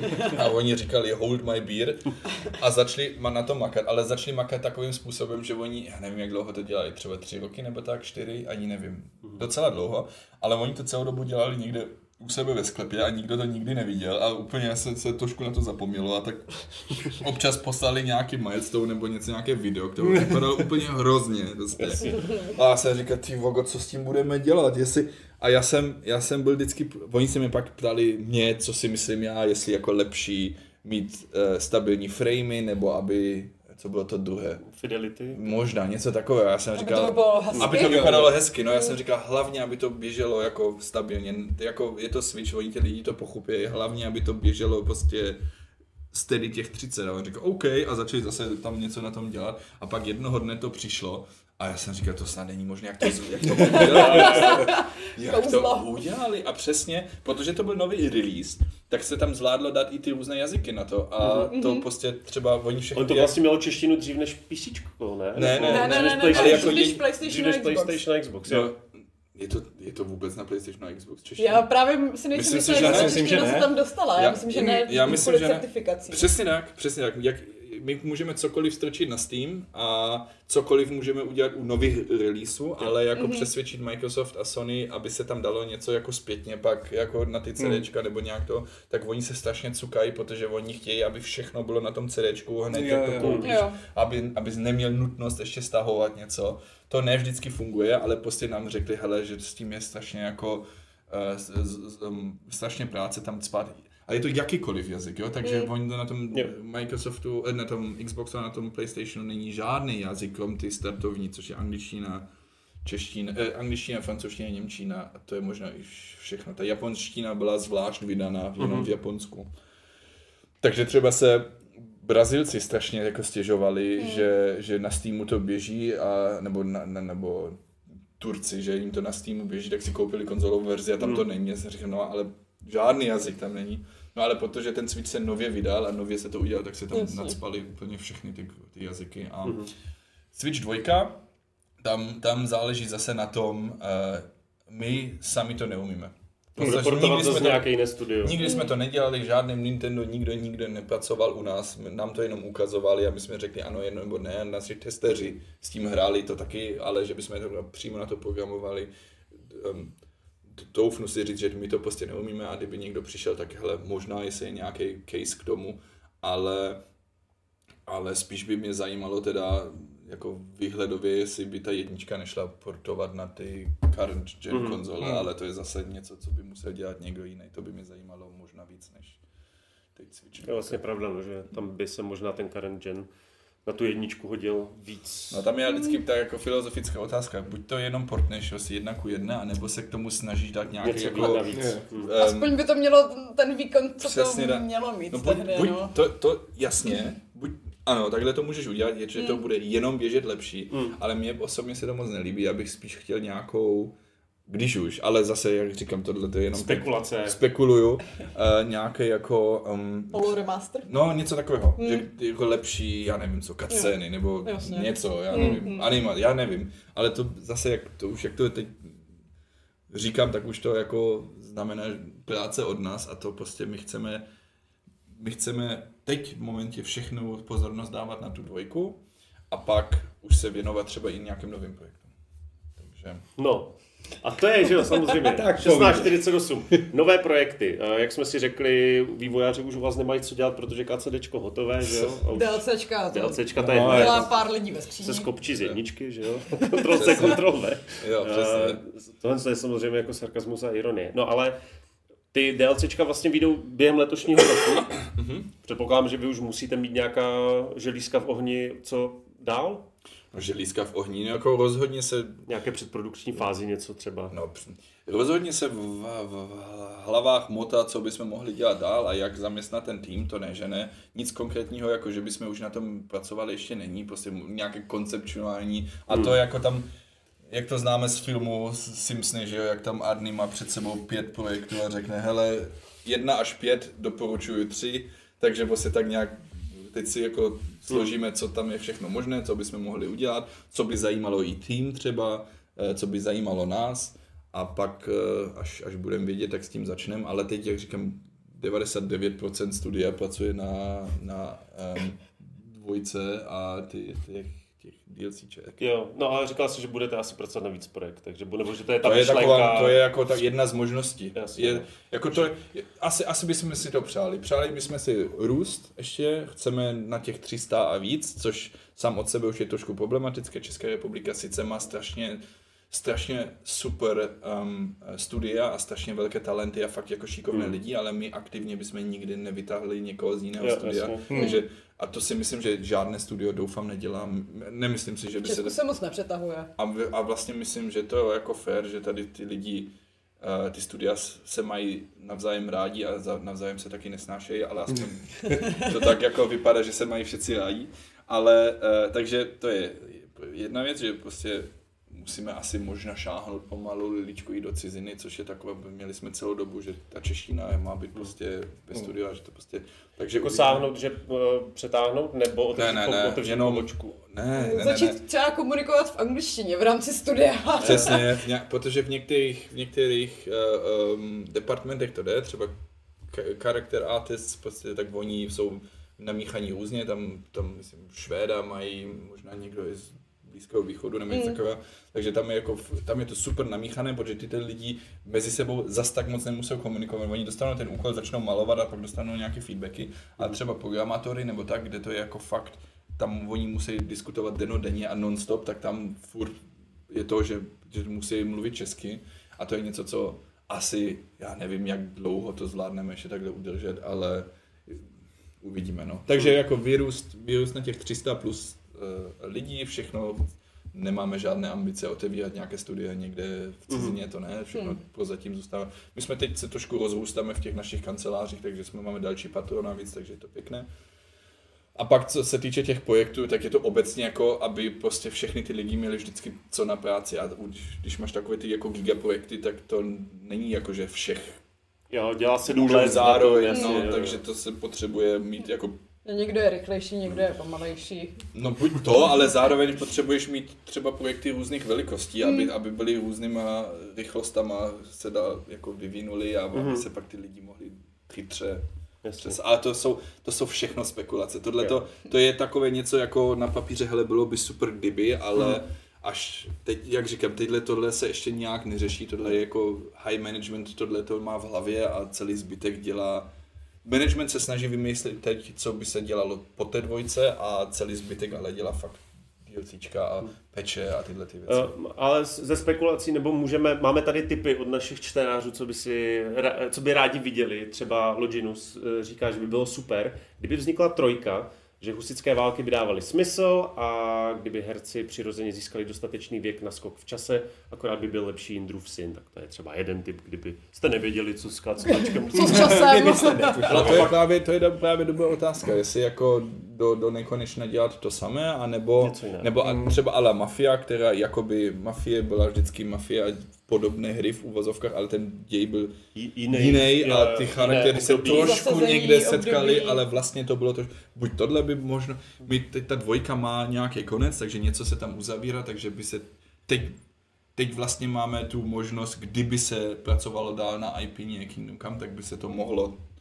[SPEAKER 3] A oni říkali hold my beer a začali na to makat, ale začali makat takovým způsobem, že oni, já nevím, jak dlouho to dělali, třeba tři roky nebo tak, čtyři, ani nevím, docela dlouho, ale oni to celou dobu dělali někde u sebe ve sklepě a nikdo to nikdy neviděl a úplně se, se trošku na to zapomnělo a tak občas poslali nějaký milestone nebo něco, nějaké video, které vypadalo úplně hrozně. Prostě. A já jsem říkal, ty vogo, co s tím budeme dělat, jestli... A já jsem, já jsem byl vždycky, oni se mi pak ptali mě, co si myslím já, jestli jako lepší mít uh, stabilní framey, nebo aby... Co bylo to druhé?
[SPEAKER 1] Fidelity?
[SPEAKER 3] Možná, něco takového. Já jsem
[SPEAKER 4] aby
[SPEAKER 3] říkal,
[SPEAKER 4] to bylo hezky.
[SPEAKER 3] aby to vypadalo hezky. No já jsem říkal, hlavně, aby to běželo jako stabilně. Jako je to Switch, oni ti lidi to pochopí. Hlavně, aby to běželo prostě steady těch třicet. A on říkal, OK, a začali zase tam něco na tom dělat. A pak jednoho dne to přišlo. A já jsem říkal, to snad není možné, jak to, jak to udělali. Jak to udělali. A přesně, protože to byl nový release, tak se tam zvládlo dát i ty různé jazyky na to. A mm-hmm. to prostě třeba oni všechno...
[SPEAKER 1] On to vlastně mělo češtinu dřív než PCčko, ne?
[SPEAKER 3] Ne, ne,
[SPEAKER 4] ne, ne, ne,
[SPEAKER 1] ne,
[SPEAKER 4] ale
[SPEAKER 1] jako
[SPEAKER 4] spíš PlayStation a Xbox.
[SPEAKER 1] PlayStation a Xbox, jo.
[SPEAKER 3] Je to, je to vůbec na PlayStation a Xbox čeština?
[SPEAKER 4] Já právě si nejsem myslím, že ne, myslím, že ne. se tam dostala. Já, já myslím, že ne.
[SPEAKER 3] Já myslím, že ne.
[SPEAKER 4] Certifikací.
[SPEAKER 3] Přesně tak, přesně tak. Jak, my můžeme cokoliv strčit na Steam a cokoliv můžeme udělat u nových releaseů, ale jako mm-hmm. přesvědčit Microsoft a Sony, aby se tam dalo něco jako zpětně pak jako na ty CDčka mm. nebo nějak to, tak oni se strašně cukají, protože oni chtějí, aby všechno bylo na tom CDčku hned, jak to koupíš, aby, aby neměl nutnost ještě stahovat něco. To ne vždycky funguje, ale prostě nám řekli, hele, že s tím je strašně jako uh, z, z, um, strašně práce tam cpat. A je to jakýkoliv jazyk, jo? Takže mm. oni to na tom yep. Microsoftu, na tom Xboxu a na tom PlayStationu není žádný jazyk, krom ty startovní, což je angličtina, čeština, eh, angličtina, francouzština, němčina a to je možná i všechno. Ta japonština byla zvlášť vydaná jenom mm-hmm. v Japonsku. Takže třeba se Brazilci strašně jako stěžovali, mm. že, že na Steamu to běží, a, nebo, na, na, nebo Turci, že jim to na Steamu běží, tak si koupili konzolovou verzi a tam mm. to není. Já jsem říkal, no ale žádný jazyk tam není. No ale protože ten Switch se nově vydal a nově se to udělal, tak se tam Jasně. nacpali úplně všechny ty, ty jazyky. A mm-hmm. Switch dva, tam, tam záleží zase na tom, uh, my sami to neumíme.
[SPEAKER 1] Nikdy jsme, to, nějaké jiné studio.
[SPEAKER 3] nikdy jsme to nedělali, žádným Nintendo, nikdo nikdo nepracoval u nás, nám to jenom ukazovali a my jsme řekli ano, jedno nebo ne, naši testeři s tím hráli to taky, ale že bychom to přímo na to programovali, um, doufnu si říct, že my to prostě neumíme a kdyby někdo přišel, tak hele, možná jestli je nějaký case k tomu, ale, ale spíš by mě zajímalo teda jako výhledově, jestli by ta jednička nešla portovat na ty current gen mm-hmm. konzole, mm. ale to je zase něco, co by musel dělat někdo jiný, to by mě zajímalo možná víc než teď Switch.
[SPEAKER 1] To je vlastně pravda, no, že tam by se možná ten current gen na tu jedničku hodil víc.
[SPEAKER 3] No tam je vždycky tak jako filozofická otázka, buď to jenom portneš asi jedna ku jedné, anebo se k tomu snažíš dát nějaký
[SPEAKER 1] něco
[SPEAKER 3] jako...
[SPEAKER 1] navíc.
[SPEAKER 3] Um,
[SPEAKER 4] Aspoň by to mělo ten výkon, co
[SPEAKER 3] přesně
[SPEAKER 4] to
[SPEAKER 3] da...
[SPEAKER 4] mělo mít.
[SPEAKER 3] No, buď,
[SPEAKER 4] tehdy,
[SPEAKER 3] buď
[SPEAKER 4] no.
[SPEAKER 3] to, to jasně, buď ano, takhle to můžeš udělat, je, že to bude jenom běžet lepší, mm. ale mně osobně se to moc nelíbí, abych spíš chtěl nějakou, když už, ale zase, jak říkám, tohle to je jenom...
[SPEAKER 1] Spekulace.
[SPEAKER 3] Tak, spekuluju, uh, nějaké jako... Um,
[SPEAKER 4] Poluremaster?
[SPEAKER 3] No, něco takového,
[SPEAKER 4] mm.
[SPEAKER 3] že jako lepší, já nevím co, cutscény, nebo
[SPEAKER 4] Jasně.
[SPEAKER 3] něco, já
[SPEAKER 4] mm,
[SPEAKER 3] nevím,
[SPEAKER 4] mm.
[SPEAKER 3] animat, já nevím, ale to zase, jak to už, jak to teď říkám, tak už to jako znamená práce od nás a to prostě my chceme My chceme teď v momentě všechnu pozornost dávat na tu dvojku a pak už se věnovat třeba i nějakým novým projektům. Takže...
[SPEAKER 1] No, A to je, že jo, samozřejmě. šestnáct čtyřicet osm. Nové projekty. Jak jsme si řekli, vývojáři už u vás nemají co dělat, protože KCDčko hotové, že jo?
[SPEAKER 4] DLCčka.
[SPEAKER 1] DLCčka, to je
[SPEAKER 4] no, dělá pár lidí ve skříni.
[SPEAKER 1] Se skopčí z jedničky, že jo? Kontrol C, kontrol V.
[SPEAKER 3] Jo, přesně.
[SPEAKER 1] Tohle je samozřejmě jako sarkazmus a ironie. No ale ty DLCčka vlastně vyjdou během letošního roku. Předpokládám, že vy už musíte mít nějaká želízka v ohni, co dál?
[SPEAKER 3] No, želízka v ohni, no, jako rozhodně se...
[SPEAKER 1] Nějaké předprodukční fázi něco třeba?
[SPEAKER 3] No, rozhodně se v, v, v hlavách motá, co bychom mohli dělat dál a jak zaměstnat ten tým, to ne, že ne. Nic konkrétního, jako že bychom už na tom pracovali, ještě není, prostě nějaké konceptuální a hmm. to jako tam... Jak to známe z filmu Simpsony, že jo, jak tam Arnie má před sebou pět projektů a řekne, hele, jedna až pět, doporučuju tři, takže prostě tak nějak teď si jako složíme, co tam je všechno možné, co bychom mohli udělat, co by zajímalo i tým třeba, co by zajímalo nás a pak až, až budeme vědět, tak s tím začneme, ale teď, jak říkám, devadesát devět procent studia pracuje na, na um, dvojce a ty, ty těch DLCček.
[SPEAKER 1] Jo, no ale říkal jsi, že budete asi pracovat na víc projektech, takže nebo že to je ta
[SPEAKER 3] to je,
[SPEAKER 1] myšlenka...
[SPEAKER 3] taková, to je jako tak jedna z možností.
[SPEAKER 1] Jasně.
[SPEAKER 3] Je, jako to je, asi, asi bychom si to přáli. Přáli bychom si růst ještě, chceme na těch tři sta a víc, což sám od sebe už je trošku problematické. Česká republika sice má strašně strašně super um, studia a strašně velké talenty a fakt jako šikovné hmm. lidi, ale my aktivně bychom nikdy nevytáhli někoho z jiného jo, studia. Hmm. Takže, a to si myslím, že žádné studio doufám nedělá. Nemyslím si, že by
[SPEAKER 4] Česku
[SPEAKER 3] se...
[SPEAKER 4] se moc nepřetahuje.
[SPEAKER 3] A, a vlastně myslím, že to je jako fair, že tady ty lidi, uh, ty studia se mají navzájem rádi a za, navzájem se taky nesnášejí, ale aspoň to tak jako vypadá, že se mají všichni rádi. Ale uh, takže to je jedna věc, že prostě musíme asi možná šáhnout pomalu liličku i do ciziny, což je takové, měli jsme celou dobu, že ta čeština má být prostě ve studiu a že to prostě... Takže
[SPEAKER 1] jako sáhnout, že uh, přetáhnout, nebo otevřít, ne, ne, ne, otevřít jenom pobočku?
[SPEAKER 3] Ne, ne,
[SPEAKER 4] Začít
[SPEAKER 3] ne, ne.
[SPEAKER 4] třeba komunikovat v angličtině v rámci studia.
[SPEAKER 3] Přesně, protože v některých, v některých uh, um, departmentech to jde, třeba character artists, prostě tak oni jsou namíchaní různě, tam, tam myslím, Švéda mají, možná někdo je z Blízkého východu nebo něco mm. takového, takže tam je, jako, tam je to super namíchané, protože ty lidi mezi sebou zas tak moc nemusí komunikovat, oni dostanou ten úkol, začnou malovat a pak dostanou nějaké feedbacky, a třeba programátory nebo tak, kde to je jako fakt, tam oni musí diskutovat dennodenně a non-stop, tak tam furt je to, že, že musí mluvit česky a to je něco, co asi, já nevím, jak dlouho to zvládneme ještě takhle udržet, ale uvidíme, no. Takže jako vyrůst, vyrůst na těch tři sta plus lidí, všechno, nemáme žádné ambice otevírat nějaké studie někde v cizině, to ne, všechno prozatím zůstává. My jsme teď se trošku rozrůstáme v těch našich kancelářích, takže jsme máme další patron navíc, takže je to pěkné. A pak, co se týče těch projektů, tak je to obecně jako, aby prostě všechny ty lidi měli vždycky co na práci. A když máš takové ty jako gigaprojekty, tak to není jako, že všech
[SPEAKER 1] jo, dělá sedm let
[SPEAKER 3] zároveň, no, takže to se potřebuje mít jako...
[SPEAKER 4] Někdo je rychlejší, někdo je pomalejší.
[SPEAKER 3] No buď to, ale zároveň potřebuješ mít třeba projekty různých velikostí, hmm. aby, aby byly různýma rychlostama se dá, jako vyvinuli a hmm. aby se pak ty lidi mohli chytře. Přes, ale to jsou, to jsou všechno spekulace. Tohle to, to je takové něco jako na papíře, hele, bylo by super kdyby, ale hmm. až teď, jak říkám, teďhle tohle se ještě nějak neřeší, tohle je jako high management, tohle to má v hlavě a celý zbytek dělá. Management se snaží vymyslet teď, co by se dělalo po té dvojce a celý zbytek ale dělá fakt DLCčka a peče a tyhle ty věci.
[SPEAKER 1] Uh, ale ze spekulací, nebo můžeme, máme tady tipy od našich čtenářů, co by, si, co by rádi viděli. Třeba Loginus říká, že by bylo super, kdyby vznikla trojka, že husitské války by dávaly smysl a kdyby herci přirozeně získali dostatečný věk na skok v čase, akorát by byl lepší Jindrův syn, tak to je třeba jeden tip, kdyby jste nevěděli, co s Kackačkem.
[SPEAKER 4] Co s časem?
[SPEAKER 3] Ale to je právě, to je právě dobrá otázka, jestli jako do, do nekonečna dělat to samé, anebo, nebo a třeba ala Mafia, která jakoby, Mafie byla vždycky Mafia, podobné hry v uvozovkách, ale ten děj byl jiný, jiný a ty charaktery se trošku někde setkali, období. Ale vlastně to bylo to, buď tohle by možno, my teď ta dvojka má nějaký konec, takže něco se tam uzavírá, takže by se teď, teď vlastně máme tu možnost, kdyby se pracovalo dál na í pé Kingdom Come, tak by se to mohlo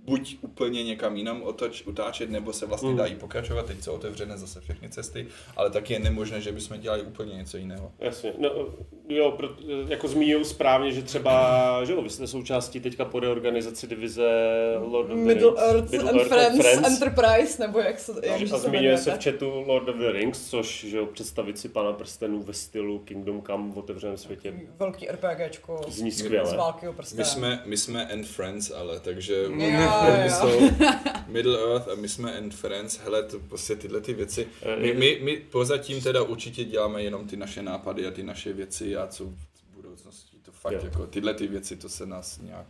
[SPEAKER 3] buď úplně někam jinam otoč, utáčet, nebo se vlastně
[SPEAKER 1] Mm.
[SPEAKER 3] dají pokračovat, teď jsou otevřené zase všechny cesty, ale taky je nemožné, že bychom dělali úplně něco jiného.
[SPEAKER 1] Jasně, no, jo, pro, jako zmínil správně, že třeba, že jo, vy jste součástí teďka po reorganizaci divize Lord of the
[SPEAKER 4] Middle
[SPEAKER 1] Rings.
[SPEAKER 4] Earth
[SPEAKER 1] Middle
[SPEAKER 4] and
[SPEAKER 1] Earth
[SPEAKER 4] Friends, Enterprise, nebo jak se, jak
[SPEAKER 1] A
[SPEAKER 4] se
[SPEAKER 1] zmiňuje se v
[SPEAKER 4] jmenujete?
[SPEAKER 1] chatu Lord of the Rings, což, že jo, představit si Pána prstenů ve stylu Kingdom Come v otevřeném světě
[SPEAKER 4] Velký RPGčko
[SPEAKER 1] zní
[SPEAKER 4] z
[SPEAKER 1] skvěle.
[SPEAKER 4] války o prstenu.
[SPEAKER 3] My jsme, my jsme and Friends, ale takže
[SPEAKER 4] Jo,
[SPEAKER 3] oni
[SPEAKER 4] jo.
[SPEAKER 3] jsou Middle Earth a my jsme and Friends, hele, to prostě tyhle ty věci. My, my, my prozatím teda určitě děláme jenom ty naše nápady a ty naše věci a co v budoucnosti, to fakt
[SPEAKER 1] Jo.
[SPEAKER 3] jako tyhle ty věci, to se nás nějak...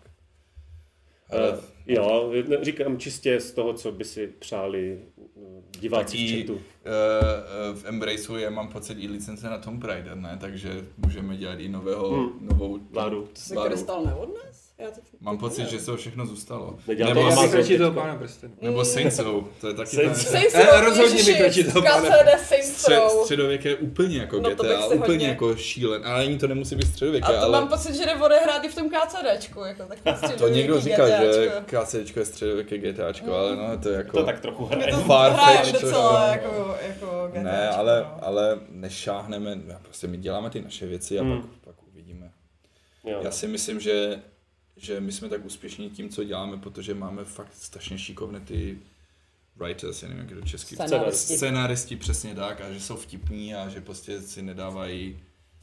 [SPEAKER 1] Uh,
[SPEAKER 3] Hele,
[SPEAKER 1] jo, říkám čistě z toho, co by si přáli uh, diváci v
[SPEAKER 3] taky,
[SPEAKER 1] chatu.
[SPEAKER 3] uh, uh, v Embraceu já mám pocit i licence na Tomb Raider, ne? Takže můžeme dělat i nového,
[SPEAKER 1] Hmm.
[SPEAKER 3] novou
[SPEAKER 1] Vládu.
[SPEAKER 4] To si
[SPEAKER 3] vládu.
[SPEAKER 4] Krystal neodnes? Já to
[SPEAKER 3] Mám pocit, že to všechno zůstalo.
[SPEAKER 1] Nedělá
[SPEAKER 3] Nebo,
[SPEAKER 1] to
[SPEAKER 2] Já bych
[SPEAKER 1] Amazon
[SPEAKER 2] radši toho
[SPEAKER 1] teďka.
[SPEAKER 2] Pána prstenů.
[SPEAKER 3] nebo Saints Row, to je taky
[SPEAKER 1] Saints
[SPEAKER 3] ten-
[SPEAKER 4] Saints
[SPEAKER 2] Eh,
[SPEAKER 4] Row,
[SPEAKER 2] rozhodně bych
[SPEAKER 4] ježiši,
[SPEAKER 2] radši toho pana.
[SPEAKER 4] K C D Saints
[SPEAKER 3] Střed,
[SPEAKER 4] Row.
[SPEAKER 3] středověké úplně jako
[SPEAKER 4] No to bych
[SPEAKER 3] G T A,
[SPEAKER 4] si
[SPEAKER 3] úplně
[SPEAKER 4] hodně-
[SPEAKER 3] jako šílen, ale ani to nemusí být středověké,
[SPEAKER 4] A to
[SPEAKER 3] ale
[SPEAKER 4] mám pocit, že jde odehrát i v tom KCDčku, jako takový
[SPEAKER 3] to někdo říká, že
[SPEAKER 4] GTAčko.
[SPEAKER 3] KCčko je středověké GTAčko, ale no to je jako...
[SPEAKER 1] To tak trochu
[SPEAKER 4] My
[SPEAKER 1] hraje.
[SPEAKER 4] to
[SPEAKER 3] Far
[SPEAKER 4] hrajem
[SPEAKER 3] Fetch,
[SPEAKER 4] docela
[SPEAKER 3] to-
[SPEAKER 4] jako, jako GTAčko.
[SPEAKER 3] Ne, ale,
[SPEAKER 4] no.
[SPEAKER 3] ale nešáhneme, prostě my děláme ty naše věci a
[SPEAKER 1] Hmm.
[SPEAKER 3] pak, pak uvidíme.
[SPEAKER 1] Jo.
[SPEAKER 3] Já si myslím, že, že my jsme tak úspěšní tím, co děláme, protože máme fakt strašně šikovné ty writers, já nevím, jak je to česky.
[SPEAKER 4] Scenáristi.
[SPEAKER 3] Scenáristi, přesně tak, a že jsou vtipní a že prostě si nedávají,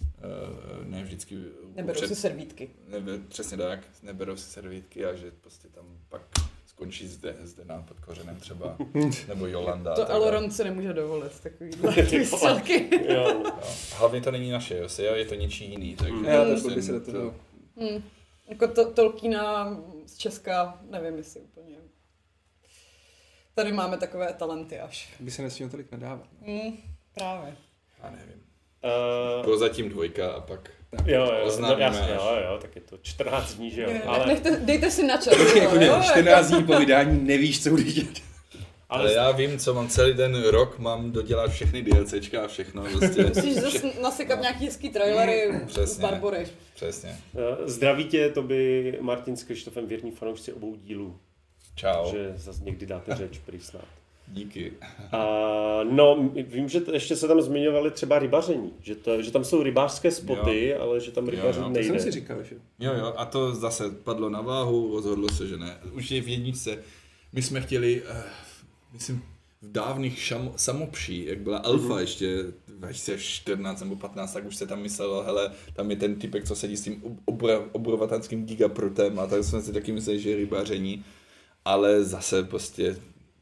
[SPEAKER 3] uh, ne vždycky...
[SPEAKER 4] Neberou
[SPEAKER 3] před-
[SPEAKER 4] si servítky.
[SPEAKER 3] Nebe, přesně tak, neberou si servítky a že prostě tam pak skončí zde, zde nám pod kořenem třeba, nebo Jolanda. a
[SPEAKER 4] To
[SPEAKER 3] tak dále.
[SPEAKER 4] Elrond si nemůže dovolit takovýhle
[SPEAKER 1] Ty
[SPEAKER 4] výstřelky.
[SPEAKER 1] Jo.
[SPEAKER 3] No. Hlavně to není naše, jo, se, jo, je to něčí jiný, takže...
[SPEAKER 1] Mm.
[SPEAKER 2] Já
[SPEAKER 3] prostě
[SPEAKER 2] to by se do toho...
[SPEAKER 4] Hmm. Jako to, Tolkiena z Česka, nevím jestli úplně. Tady máme takové talenty až.
[SPEAKER 2] by se nesměl tolik nadávat. No.
[SPEAKER 4] Hmm, právě.
[SPEAKER 3] Já nevím.
[SPEAKER 1] Uh,
[SPEAKER 3] Prozatím dvojka a pak...
[SPEAKER 1] jo, jo, no,
[SPEAKER 3] Oznámíme
[SPEAKER 1] jasně,
[SPEAKER 3] až.
[SPEAKER 1] jo, jo, tak je to čtrnáct dní, že jo.
[SPEAKER 4] Ne,
[SPEAKER 1] Ale,
[SPEAKER 4] nechte, dejte si na čas.
[SPEAKER 2] Počkej,
[SPEAKER 4] jo,
[SPEAKER 2] jako
[SPEAKER 4] jo,
[SPEAKER 2] čtrnáct dní po vydání nevíš, co budeš dělat.
[SPEAKER 3] Ale
[SPEAKER 1] ale
[SPEAKER 3] já vím, co mám celý ten rok, mám dodělat všechny DLCčka a všechno, prostě.
[SPEAKER 4] Musíš zase nasykat nějaký hezký trailery z
[SPEAKER 3] Přesně.
[SPEAKER 4] Barbory.
[SPEAKER 3] Přesně.
[SPEAKER 1] uh, zdraví tě, to by Martin s Krištofem, věrní fanoušci obou dílů,
[SPEAKER 3] Čau.
[SPEAKER 1] že zase někdy dáte řeč, prý snad.
[SPEAKER 3] Díky.
[SPEAKER 1] A, no, vím, že t- ještě se tam zmiňovali třeba rybaření, že, to, že tam jsou rybářské spoty, jo. ale že tam
[SPEAKER 3] Jo,
[SPEAKER 1] rybařit
[SPEAKER 3] jo, to
[SPEAKER 2] To
[SPEAKER 1] nejde.
[SPEAKER 2] jsem si říkal, že?
[SPEAKER 3] Jo, jo, a to zase padlo na váhu, rozhodlo se, že ne. Už je v jedničce. My jsme chtěli, uh, myslím, v dávných šam, samopší, jak byla alfa ještě dva tisíce čtrnáct nebo patnáct, tak už se tam myslelo, hele, tam je ten typek, co sedí s tím obra, obrovatanským gigaprutem a tak jsme si taky mysleli, že je rybaření, ale zase prostě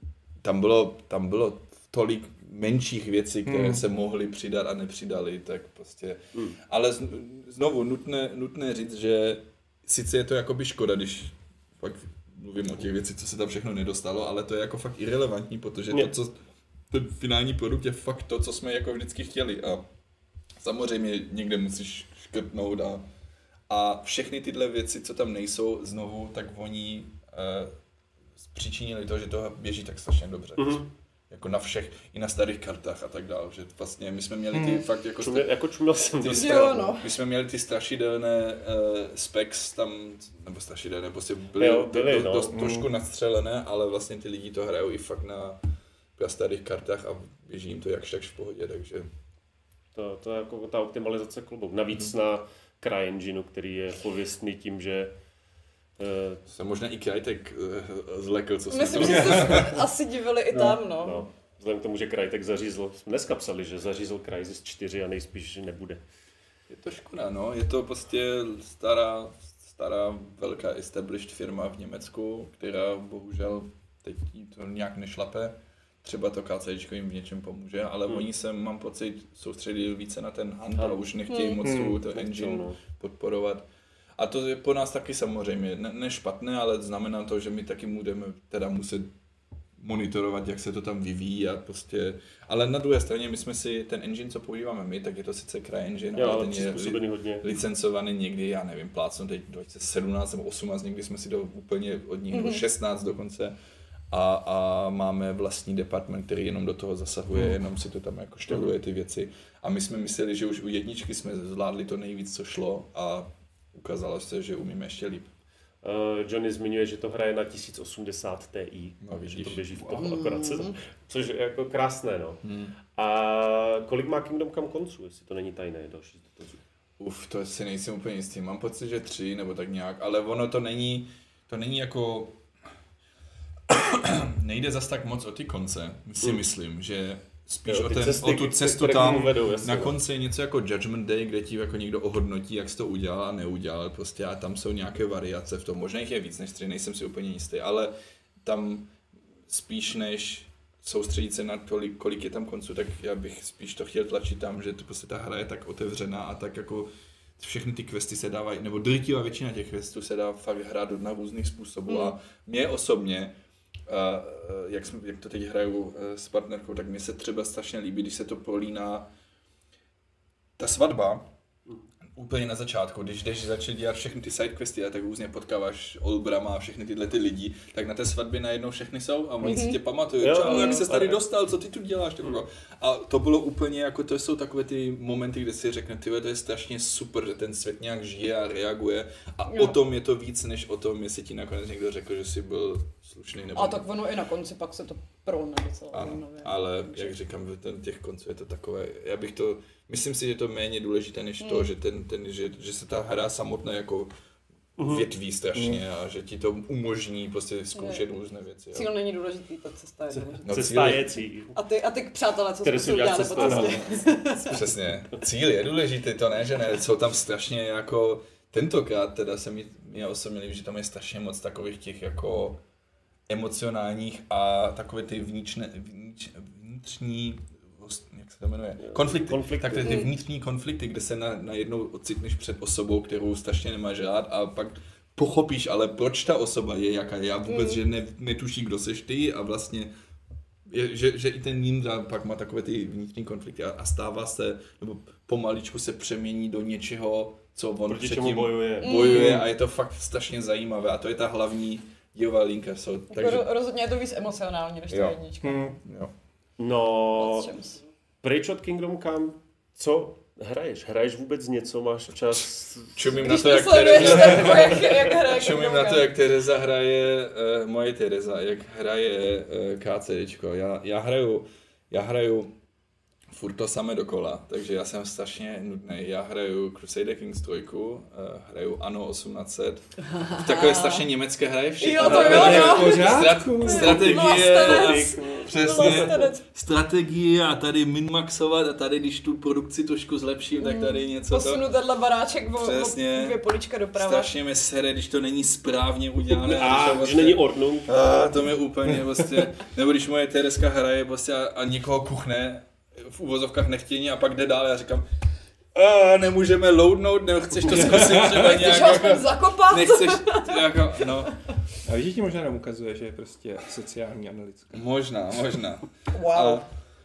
[SPEAKER 3] tam bylo, tam bylo tolik menších věcí, které
[SPEAKER 2] Hmm.
[SPEAKER 3] se mohly přidat a nepřidali, tak prostě,
[SPEAKER 1] Hmm.
[SPEAKER 3] ale z, znovu nutné, nutné říct, že sice je to jakoby škoda, když fakt mluvím o těch věcích, co se tam všechno nedostalo, ale to je jako fakt irrelevantní, protože
[SPEAKER 1] Ne.
[SPEAKER 3] to, co ten finální produkt je fakt to, co jsme jako vždycky chtěli a samozřejmě někde musíš škrtnout a, a všechny tyhle věci, co tam nejsou znovu, tak oni uh, zpříčinili to, že to běží tak strašně dobře.
[SPEAKER 1] Mhm.
[SPEAKER 3] Jako na všech, i na starých kartách a tak dále, že vlastně my jsme měli ty
[SPEAKER 2] Hmm.
[SPEAKER 3] fakt jako...
[SPEAKER 1] Čumě, jako čuměl jsem
[SPEAKER 3] Ty
[SPEAKER 1] to.
[SPEAKER 3] stra-
[SPEAKER 4] Jo, no.
[SPEAKER 3] My jsme měli ty strašidelné uh, specs tam, nebo strašidelné, prostě byly,
[SPEAKER 1] Jo, byly,
[SPEAKER 3] do,
[SPEAKER 1] no.
[SPEAKER 3] dost
[SPEAKER 2] Mm.
[SPEAKER 3] trošku nadstřelené, ale vlastně ty lidi to hrajou i fakt na starých kartách a běží jim to jakž takž v pohodě, takže...
[SPEAKER 1] To, to je jako ta optimalizace klubu. Navíc na CryEngineu, který je pověstný tím, že eh,
[SPEAKER 3] Se možná i Crytek uh, zlekl, co jsme
[SPEAKER 4] Myslím,
[SPEAKER 3] to...
[SPEAKER 4] že se asi divili i
[SPEAKER 3] No,
[SPEAKER 4] tam, no.
[SPEAKER 1] no, vzhledem k tomu, že Crytek zařízl, jsme dneska psali, že zařízl Crysis čtyři a nejspíš, že nebude.
[SPEAKER 3] Je to škoda, no. Je to prostě stará, stará velká established firma v Německu, která bohužel teď jí to nějak nešlape. Třeba to KCčko jim v něčem pomůže, ale
[SPEAKER 1] Hmm.
[SPEAKER 3] oni se, mám pocit, soustředili více na ten hunt a
[SPEAKER 1] Hunt.
[SPEAKER 3] už nechtějí
[SPEAKER 4] Hmm.
[SPEAKER 3] moc
[SPEAKER 2] Hmm.
[SPEAKER 3] tu
[SPEAKER 1] Nechcou,
[SPEAKER 3] engine
[SPEAKER 1] no.
[SPEAKER 3] podporovat. A to je po nás taky samozřejmě ne, ne špatné, ale znamená to, že my taky budeme teda muset monitorovat, jak se to tam vyvíjí a prostě... Ale na druhé straně, my jsme si ten engine, co používáme my, tak je to sice CryEngine,
[SPEAKER 1] Jo,
[SPEAKER 3] ale
[SPEAKER 1] ale
[SPEAKER 3] ten je
[SPEAKER 1] přizpůsobený hodně.
[SPEAKER 3] licencovaný někdy, já nevím, plácnu teď dva tisíce sedmnáct nebo osmnáct, někdy jsme si to úplně od nich, nebo
[SPEAKER 4] Mhm.
[SPEAKER 3] šestnáct dokonce. A, a máme vlastní department, který jenom do toho zasahuje,
[SPEAKER 1] Mhm.
[SPEAKER 3] jenom si to tam jako šteluje ty věci. A my jsme mysleli, že už u jedničky jsme zvládli to nejvíc, co šlo a ukázalo se, že umíme ještě líp.
[SPEAKER 1] Johnny zmiňuje, že to hraje na tisíc osmdesát Ti,
[SPEAKER 3] No,
[SPEAKER 1] že to běží v
[SPEAKER 3] wow.
[SPEAKER 1] toho, akorát se to, což je jako krásné, no.
[SPEAKER 3] Hmm.
[SPEAKER 1] A kolik má Kingdom Come konců, jestli to není tajné, další dotazů?
[SPEAKER 3] Uf, to si nejsem úplně jistý. Mám pocit, že tři nebo tak nějak, ale ono to není, to není jako... Nejde zas tak moc o ty konce, si
[SPEAKER 1] Hmm.
[SPEAKER 3] myslím, že spíš
[SPEAKER 1] Jo,
[SPEAKER 3] o,
[SPEAKER 1] ty
[SPEAKER 3] ten,
[SPEAKER 1] cesty,
[SPEAKER 3] o tu cestu
[SPEAKER 1] které k tomu
[SPEAKER 3] tam.
[SPEAKER 1] vedou, jasně,
[SPEAKER 3] Na
[SPEAKER 1] no.
[SPEAKER 3] konci je něco jako Judgment Day, kde ti jako někdo ohodnotí, jak jsi to udělal a neudělal, prostě a tam jsou nějaké variace v tom. Možná jich je víc než tři, nejsem si úplně jistý, ale tam spíš než soustředit se na to, kolik je tam konců, tak já bych spíš to chtěl tlačit tam, že to prostě ta hra je tak otevřená a tak jako všechny ty questy se dávají, nebo drtivá většina těch questů se dá fakt hrát na různých způsobů
[SPEAKER 4] Hmm.
[SPEAKER 3] a mě osobně, a, jak, jsme, jak to teď hraju s partnerkou, tak mi se třeba strašně líbí, když se to prolíná ta svatba, úplně na začátku, když jdeš začít dělat všechny ty sidequesty a tak různě potkáváš Olbrama a všechny tyhle ty lidi, tak na té svatbě najednou všechny jsou a oni
[SPEAKER 4] Mhm.
[SPEAKER 3] si tě pamatují,
[SPEAKER 1] Jo,
[SPEAKER 3] čau,
[SPEAKER 1] jo,
[SPEAKER 3] jak ses tady
[SPEAKER 1] jo.
[SPEAKER 3] dostal, co ty tu děláš, mm. A to bylo úplně jako, to jsou takové ty momenty, kde si řekne, tyhle, to je strašně super, že ten svět nějak žije a reaguje a
[SPEAKER 4] Jo.
[SPEAKER 3] o tom je to víc, než o tom, jestli ti nakonec někdo řekl, že jsi byl slušný nebo
[SPEAKER 4] A
[SPEAKER 3] ne.
[SPEAKER 4] tak ono i na konci pak se to prolne docela
[SPEAKER 3] Ano,
[SPEAKER 4] zajímavě.
[SPEAKER 3] ale
[SPEAKER 4] Takže-
[SPEAKER 3] jak říkám, že ten těch konců je to takové, já bych to, myslím si, že je to méně důležité než to,
[SPEAKER 4] Mm.
[SPEAKER 3] že, ten, ten, že, že se ta hra samotná jako větví strašně a že ti to umožní prostě zkoušet různé věci. jo.
[SPEAKER 4] Cíl není důležitý, ta cesta je důležitá.
[SPEAKER 3] No,
[SPEAKER 1] Cesta
[SPEAKER 3] cíl
[SPEAKER 1] je cíl.
[SPEAKER 4] A ty, a ty přátelé, co
[SPEAKER 1] Které
[SPEAKER 4] jsme
[SPEAKER 1] si
[SPEAKER 4] si
[SPEAKER 1] udělat
[SPEAKER 4] udělali po
[SPEAKER 1] cestu,
[SPEAKER 4] cestě.
[SPEAKER 3] Přesně. Cíl je důležitý, to ne, že ne, jsou tam strašně jako, tentokrát teda se mi, mě osobně líbí, že tam je strašně moc takových těch jako emocionálních a takové ty vnitřné, vnitř, vnitřní, jak se to jmenuje, konflikty.
[SPEAKER 1] Konflikty.
[SPEAKER 3] Tak to je ty vnitřní konflikty, kde se na, najednou ocitneš před osobou, kterou strašně nemáš rád a pak pochopíš, ale proč ta osoba je, jaká je a vůbec,
[SPEAKER 4] Mm.
[SPEAKER 3] že ne, netuší, kdo seš ty a vlastně je, že, že i ten Nindra pak má takové ty vnitřní konflikty a, a stává se, nebo pomaličku se přemění do něčeho, co on
[SPEAKER 1] Proti čemu
[SPEAKER 3] předtím
[SPEAKER 1] bojuje.
[SPEAKER 3] bojuje a je to fakt strašně zajímavé a to je ta hlavní dějová linka. So,
[SPEAKER 4] Jako
[SPEAKER 3] takže,
[SPEAKER 4] ro- rozhodně je to víc emocionální než ta
[SPEAKER 3] Jo.
[SPEAKER 4] jednička.
[SPEAKER 1] Hmm.
[SPEAKER 3] jo.
[SPEAKER 1] No,
[SPEAKER 4] Watchems.
[SPEAKER 1] pryč od Kingdom Come, co hraješ? Hraješ vůbec něco? Máš čas?
[SPEAKER 3] Čumím na
[SPEAKER 4] Když
[SPEAKER 3] to, jak
[SPEAKER 4] sleduješ,
[SPEAKER 3] Tereza,
[SPEAKER 4] tak jako jak, jak hraje
[SPEAKER 3] čumím
[SPEAKER 4] Kingdom
[SPEAKER 3] na to,
[SPEAKER 4] Come.
[SPEAKER 3] jak Tereza hraje, uh, moje Tereza, jak hraje uh, KCDčko. Já, já hraju, já hraju furt to samé dokola, takže já jsem strašně nudný. Já hraju Crusader Kings tři, uh, hraju Anno osmnáct set. Takové strašně německé hraje všichni.
[SPEAKER 4] Jo, to jo, jo.
[SPEAKER 3] Strat, strategie,
[SPEAKER 4] Vlastenec.
[SPEAKER 3] přesně,
[SPEAKER 4] Vlastenec.
[SPEAKER 3] strategie a tady minmaxovat a tady, když tu produkci trošku zlepším, tak tady něco to...
[SPEAKER 4] Posunu tenhle baráček o, o
[SPEAKER 3] Přesně.
[SPEAKER 4] dvě polička doprava.
[SPEAKER 3] Strašně mě sere, když to není správně udělané.
[SPEAKER 1] A,
[SPEAKER 3] když to
[SPEAKER 1] že není Ordnung.
[SPEAKER 3] a to mě úplně prostě, nebo když moje Tereska hraje prostě a, a někoho kuchne v uvozovkách nechtění a pak jde dál a říkám a nemůžeme loadnout, nechceš to zkusit třeba nějak
[SPEAKER 4] Chceš ho aspoň
[SPEAKER 3] jako,
[SPEAKER 4] zakopat?
[SPEAKER 3] nechceš, jako, no,
[SPEAKER 2] A víš, že ti možná jenom ukazuje, že je prostě sociální analytická.
[SPEAKER 3] možná, možná.
[SPEAKER 4] Wow.
[SPEAKER 3] A,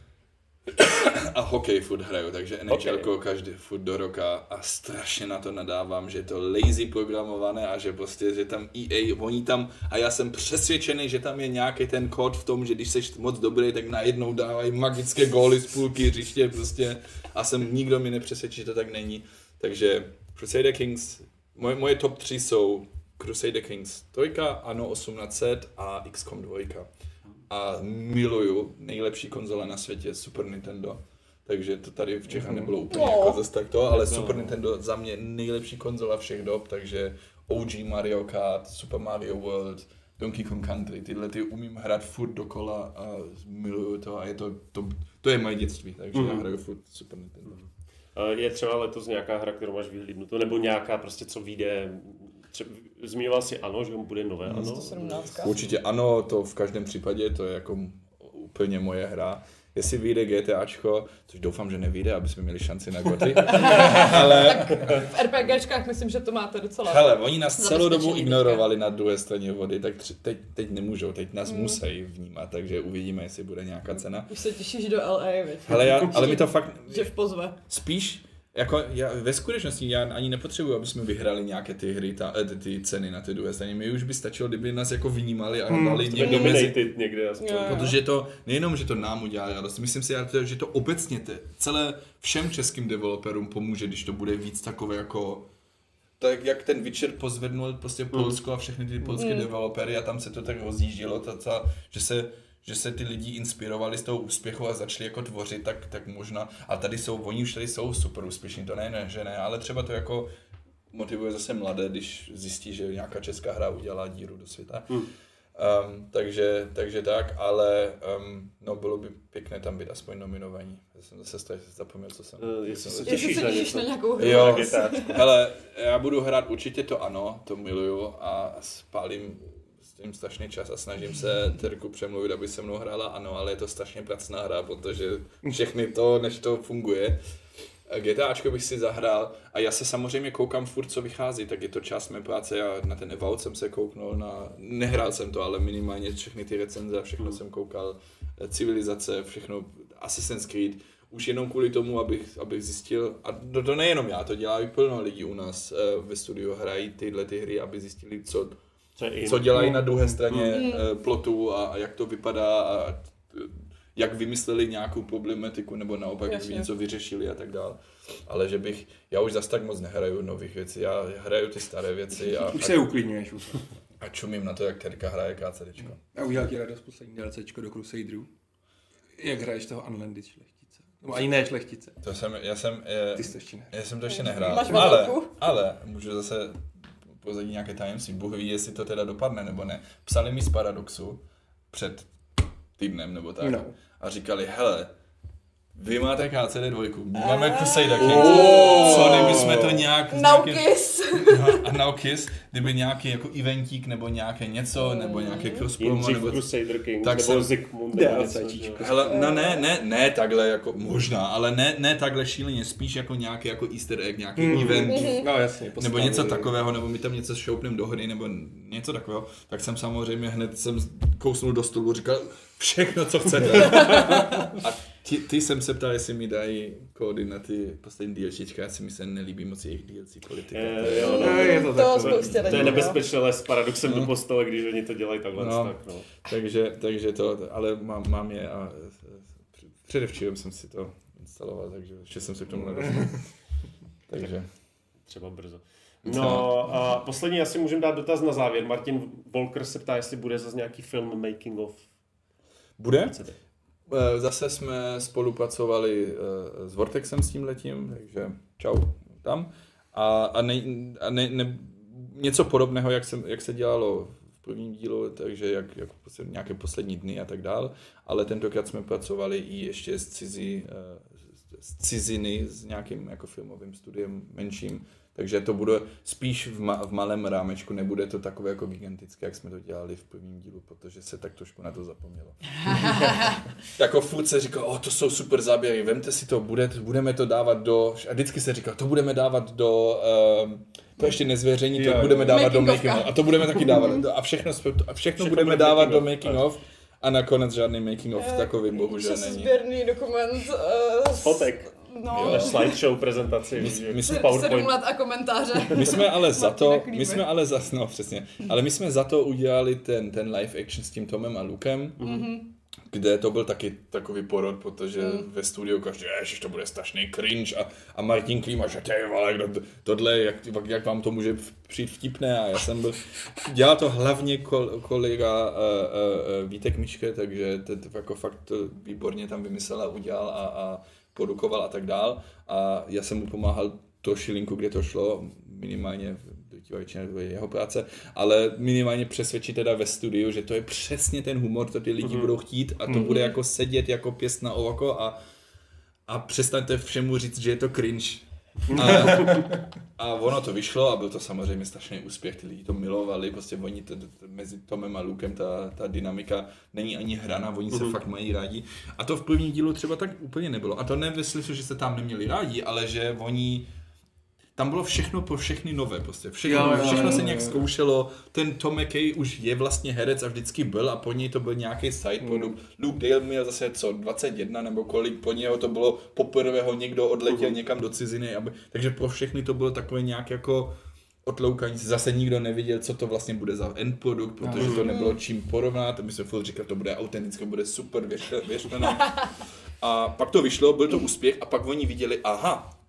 [SPEAKER 3] a hokej furt hraju, takže NHLko
[SPEAKER 1] Hokej.
[SPEAKER 3] každý furt do roka a strašně na to nadávám, že je to lazy programované a že prostě, že tam E A, oni tam, a já jsem přesvědčený, že tam je nějaký ten kód v tom, že když jsi moc dobrý, tak najednou dávají magické góly z půlky hřiště prostě a jsem, nikdo mi nepřesvědčí, že to tak není. Takže Crusader Kings, moje, moje top tři jsou Crusader Kings tři, Anno osmnáct set a X COM dva. A miluju nejlepší konzole na světě, Super Nintendo. Takže to tady v Čechách nebylo úplně
[SPEAKER 4] No.
[SPEAKER 3] jako zase tak to, ale
[SPEAKER 1] No.
[SPEAKER 3] Super Nintendo za mě nejlepší konzola všech dob, takže O G Mario Kart, Super Mario World, Donkey Kong Country, tyhle ty umím hrát furt dokola a miluju to a je to, to, to je moje dětství, takže
[SPEAKER 1] Mhm.
[SPEAKER 3] já hraju furt Super Nintendo.
[SPEAKER 1] Je třeba letos nějaká hra, kterou máš vyhlídnutou, nebo nějaká prostě, co vyjde, třeba, zmiňoval si ANO, že bude nové ANO?
[SPEAKER 4] sto sedmnáct.
[SPEAKER 3] Určitě ano, to v každém případě, to je jako úplně moje hra. Jestli vyjde GTAčko, což doufám, že nevyjde, aby jsme měli šanci na goty, ale
[SPEAKER 4] V RPGčkách myslím, že to máte docela.
[SPEAKER 3] hele, oni nás celou dobu
[SPEAKER 4] zabezpečený
[SPEAKER 3] ignorovali na druhé straně vody, tak tři, teď, teď nemůžou, teď nás
[SPEAKER 4] Mm.
[SPEAKER 3] musí vnímat, takže uvidíme, jestli bude nějaká cena.
[SPEAKER 4] Už se těšíš do L A, viď?
[SPEAKER 3] Hele, já, ale mi to fakt
[SPEAKER 4] Že v pozve.
[SPEAKER 3] spíš, jako já, ve skutečnosti já ani nepotřebuji, aby jsme vyhráli nějaké ty hry, ta, eh, ty, ty ceny na té druhé straně. Mi už by stačilo, kdyby nás jako vnímali a
[SPEAKER 1] Hmm,
[SPEAKER 3] dali
[SPEAKER 1] to
[SPEAKER 3] někdo
[SPEAKER 1] bude
[SPEAKER 3] mezi.
[SPEAKER 1] dominated někde aspoň.
[SPEAKER 4] Jo, jo.
[SPEAKER 3] Protože to nejenom, že to nám udělá radost, myslím si, ale to, že to obecně te, celé všem českým developerům pomůže, když to bude víc takové jako tak jak ten Witcher pozvednul prostě Polsko a všechny ty polské
[SPEAKER 4] Mm.
[SPEAKER 3] developery a tam se to tak rozjíždělo, ta, ta, že se že se ty lidi inspirovali z toho úspěchu a začali jako tvořit, tak, tak možná, a tady jsou, oni už tady jsou super úspěšní, to ne, ne, že ne, ale třeba to jako motivuje zase mladé, když zjistí, že nějaká česká hra udělá díru do světa. Hmm. Um, takže, takže tak, ale um, no bylo by pěkné tam být aspoň nominovaní. Já jsem zase stejně zapomněl, co jsem.
[SPEAKER 1] Uh, jestli se
[SPEAKER 4] Jestli
[SPEAKER 1] těšíš
[SPEAKER 4] se
[SPEAKER 1] na
[SPEAKER 4] těšíš
[SPEAKER 1] něco.
[SPEAKER 4] na nějakou hru.
[SPEAKER 3] Jo, hele, já budu hrát určitě to ano, to miluju a spálím s tím strašný čas a snažím se Terku přemluvit, aby se mnou hrála ano, ale je to strašně pracná hra, protože všechny to, než to funguje. GTAčko bych si zahrál a já se samozřejmě koukám furt, co vychází, tak je to část mé práce, já na ten Evout jsem se kouknul, na, nehrál jsem to, ale minimálně všechny ty recenze, všechno jsem koukal, civilizace, všechno, Assassin's Creed, už jenom kvůli tomu, abych, abych zjistil, a to, to nejenom já, to dělá i plno lidí u nás ve studiu, hrají tyhle ty hry, aby zjistili, co, co dělají na druhé straně mm. plotu a, a jak to vypadá a jak vymysleli nějakou problematiku, nebo naopak, jak něco vyřešili a tak dále. Ale že bych, já už zas tak moc nehraju nových věcí, já hraju ty staré věci a...
[SPEAKER 2] Už se uklidňuješ.
[SPEAKER 3] A čumím na to, jak Terka hraje KCDčko.
[SPEAKER 2] A udělal ti radost poslední DLCčko do Crusaderů. Jak hraješ toho Unlanded šlechtice? No ani ne šlechtice.
[SPEAKER 3] To jsem, já jsem... Je,
[SPEAKER 2] Ty jsi to ještě nehrál.
[SPEAKER 3] Já jsem to ještě nehrál.
[SPEAKER 4] Máš
[SPEAKER 3] ale, ale, můžu zase pozadit nějaké tajemství. Bůh ví, jestli to teda dopadne, nebo ne. Psali mi z Paradoxu před týdnem, nebo tak. No. A říkali, hele, vy máte K C D dva, my máme Crusader Kings. Co kdyby jsme to nějak...
[SPEAKER 4] Now kiss!
[SPEAKER 3] A now kiss, kdyby nějaký jako eventík, nebo nějaké něco, nebo nějaké cross promo, nebo...
[SPEAKER 1] Crusader Kings,
[SPEAKER 3] tak
[SPEAKER 1] nebo
[SPEAKER 3] jsem,
[SPEAKER 1] Zikmund, nebo něco.
[SPEAKER 3] Hele, no ne, ne, ne takhle jako, možná, ale ne, ne takhle šíleně, spíš jako nějaký jako easter egg, nějaký mm. event.
[SPEAKER 2] No jasně.
[SPEAKER 3] Nebo něco takového, nebo my tam něco šoupneme do hry, nebo něco takového. Tak jsem samozřejmě hned jsem kousnul do stolu, říkal, všechno, co chcete. A ty, ty jsem se ptal, jestli mi dají kódy na ty poslední DLCčka, já si myslím, nelíbí moc jejich D L C politika.
[SPEAKER 1] Je, to je, jo, no,
[SPEAKER 2] je to,
[SPEAKER 4] to,
[SPEAKER 2] takové,
[SPEAKER 1] to je nebezpečné, ale s Paradoxem no. do postele, když oni to dělají takhle.
[SPEAKER 3] No,
[SPEAKER 1] tak, no.
[SPEAKER 3] takže, takže to, ale mám, mám je a předevčírem jsem si to instaloval, takže ještě jsem se k tomu nedostal. takže.
[SPEAKER 1] Třeba brzo. No a poslední asi můžeme dát dotaz na závěr. Martin Volker se ptá, jestli bude zase nějaký film making of.
[SPEAKER 3] Bude? Zase jsme spolupracovali s Vortexem s tímhletím, takže čau tam. A, a, ne, a ne, ne, něco podobného, jak se, jak se dělalo v prvním dílu, takže jak, jak nějaké poslední dny a tak dál. Ale tentokrát jsme pracovali i ještě s cizí, z ciziny, s nějakým jako filmovým studiem menším. Takže to bude spíš v, ma- v malém rámečku, nebude to takové jako gigantické, jak jsme to dělali v prvním dílu, protože se tak trošku na to zapomnělo. Jako furt se říkal, oh, to jsou super záběry, vemte si to, bude, budeme to dávat do... A vždycky se říkal, to budeme dávat do... Um, to ještě nezveřejní, to jo, budeme dávat making do making of. A to budeme taky dávat. Do, a všechno, a všechno, všechno budeme dávat do making of. A nakonec žádný making of takový bohužel není.
[SPEAKER 4] Sběrný dokument uh, s...
[SPEAKER 1] Fotek. No. Než slideshow prezentaci.
[SPEAKER 3] My, my
[SPEAKER 4] jsme sedm let a komentáře.
[SPEAKER 3] My jsme ale za to, my jsme ale za, no přesně, ale my jsme za to udělali ten, ten live action s tím Tomem a Lukem, mm-hmm. kde to byl taky takový porod, protože mm. ve studiu každý, ježiš, to bude strašný cringe a, a Martin Klíma, že ty vole, kdo, tohle, jak, jak vám to může přijít vtipné a já jsem byl, dělal to hlavně kol, kolega uh, uh, Vítek Miške, takže to, to jako fakt to výborně tam vymyslel a udělal a, a produkoval a tak dál a já jsem mu pomáhal to šilinku, kde to šlo, minimálně většině jeho práce, ale minimálně přesvědčit teda ve studiu, že to je přesně ten humor, to ty lidi mm-hmm. budou chtít a to mm-hmm. bude jako sedět jako pěst na oko a, a přestaňte všemu říct, že je to cringe. A, a ono to vyšlo a byl to samozřejmě strašný úspěch, ty lidi to milovali, prostě oni to, to, mezi Tomem a Lukem ta, ta dynamika není ani hraná, oni se mm-hmm. fakt mají rádi. A to v prvním dílu třeba tak úplně nebylo. A to ne ve smyslu, že se tam neměli rádi, ale že oni tam bylo všechno pro všechny nové, prostě. Všechno, jo, jo, všechno se nějak zkoušelo. Ten Tom McKay už je vlastně herec a vždycky byl a po něj to byl nějaký side produkt. Mm. Luke Dale měl zase co, dvacet jedna nebo kolik, po něho to bylo poprvé ho někdo odletěl mm. někam do ciziny. Aby, takže pro všechny to bylo takové nějak jako odloukání. Zase nikdo nevěděl, co to vlastně bude za end produkt, protože to nebylo čím porovnat. My jsme furt říkali, to bude autentické, bude super, věřte, věřte nám. A pak to vyšlo, byl to úspěch a pak oni viděli, aha,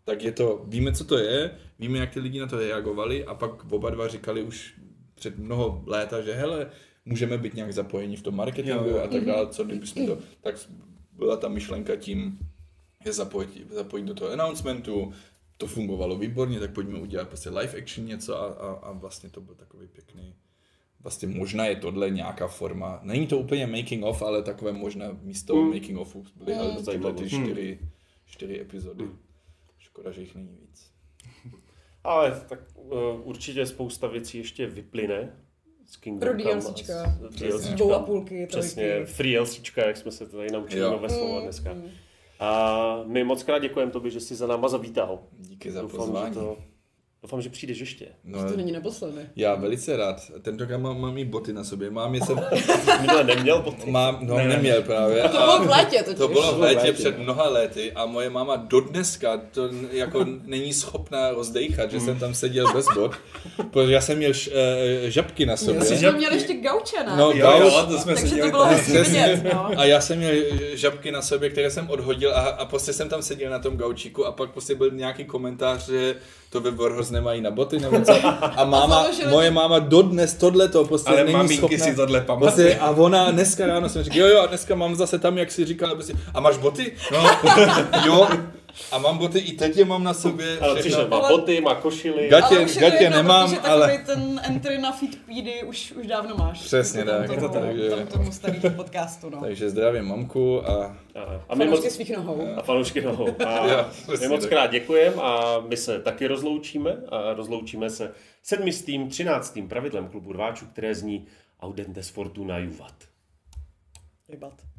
[SPEAKER 3] tak je to, víme, co to je, víme, jak ty lidi na to reagovali a pak oba dva říkali už před mnoho léta, že hele, můžeme být nějak zapojeni v tom marketingu
[SPEAKER 2] jo.
[SPEAKER 3] a tak dále, co kdybychom to, tak byla ta myšlenka tím, je zapojit, zapojit do toho announcementu, to fungovalo výborně, tak pojďme udělat prostě live action něco a, a, a vlastně to byl takový pěkný, vlastně možná je tohle nějaká forma, není to úplně making of, ale takové možná místo mm. making ofu byly mm. ale tyhle ty čtyři, čtyři epizody. Mm. Škoda, že jich není víc.
[SPEAKER 1] Ale tak uh, určitě spousta věcí ještě vyplyne z Kingdom
[SPEAKER 4] Pro DLCčka.
[SPEAKER 1] Dvou
[SPEAKER 4] a půlky,
[SPEAKER 1] přesně, free LCčka, jak jsme se tady naučili nové slovo dneska. Mm. A my moc krát děkujeme tobě, že jsi za náma zavítal.
[SPEAKER 3] Díky za
[SPEAKER 1] doufám,
[SPEAKER 3] pozvání.
[SPEAKER 1] Že to, doufám, že přijdeš ještě.
[SPEAKER 3] No,
[SPEAKER 4] to není naposledy.
[SPEAKER 3] Já velice rád. Tentokrát mám, mám i boty na sobě. Mám je jsem...
[SPEAKER 1] Minule neměl boty.
[SPEAKER 3] Mám, no ne, neměl právě.
[SPEAKER 4] To bylo v létě totiž.
[SPEAKER 3] To bylo v létě před mnoha lety a moje máma dodneska to jako není schopná rozdejchat, že jsem tam seděl bez bot. Protože já jsem měl š, uh, žabky na sobě.
[SPEAKER 4] My jsme měli ještě gauče, ne?
[SPEAKER 3] No,
[SPEAKER 2] jo,
[SPEAKER 3] gauč.
[SPEAKER 2] jo, to jsme
[SPEAKER 4] Takže
[SPEAKER 2] si
[SPEAKER 4] to bylo hezky vidět, no.
[SPEAKER 3] A já jsem měl žabky na sobě, které jsem odhodil a, a prostě jsem tam seděl na tom gaučíku a pak prostě byl nějaký komentář, že to ve Warhorse nemají na boty nebo co. A máma, a moje máma dodnes tohleto prostě
[SPEAKER 2] ale
[SPEAKER 3] není schopná.
[SPEAKER 2] si tohle pamatují.
[SPEAKER 3] Prostě, a ona dneska ráno jsem říkal, jo jo, a dneska mám zase tam, jak si říkal, prostě, a máš boty? No, jo. A mám boty, i teď je mám na sobě.
[SPEAKER 1] Ale přišel, má boty, má košily.
[SPEAKER 3] Gatě,
[SPEAKER 4] ale už je
[SPEAKER 3] gatě
[SPEAKER 4] jedno,
[SPEAKER 3] nemám,
[SPEAKER 4] protože
[SPEAKER 3] ale...
[SPEAKER 4] takový ten entry na Feedpeedy už, už dávno máš.
[SPEAKER 3] Přesně tak.
[SPEAKER 4] Tomu,
[SPEAKER 3] takže...
[SPEAKER 4] tomu, tomu starého podcastu, no.
[SPEAKER 3] Takže zdravím mamku a...
[SPEAKER 1] A, a my
[SPEAKER 4] fanoušky
[SPEAKER 1] moc...
[SPEAKER 4] svých nohou.
[SPEAKER 1] A fanoušky nohou. A
[SPEAKER 3] jo,
[SPEAKER 1] my moc krát děkujeme a my se taky rozloučíme. A rozloučíme se sedmistým, třináctým pravidlem klubu rváčů, které zní Audentes Fortuna Juvat.
[SPEAKER 4] Rybat.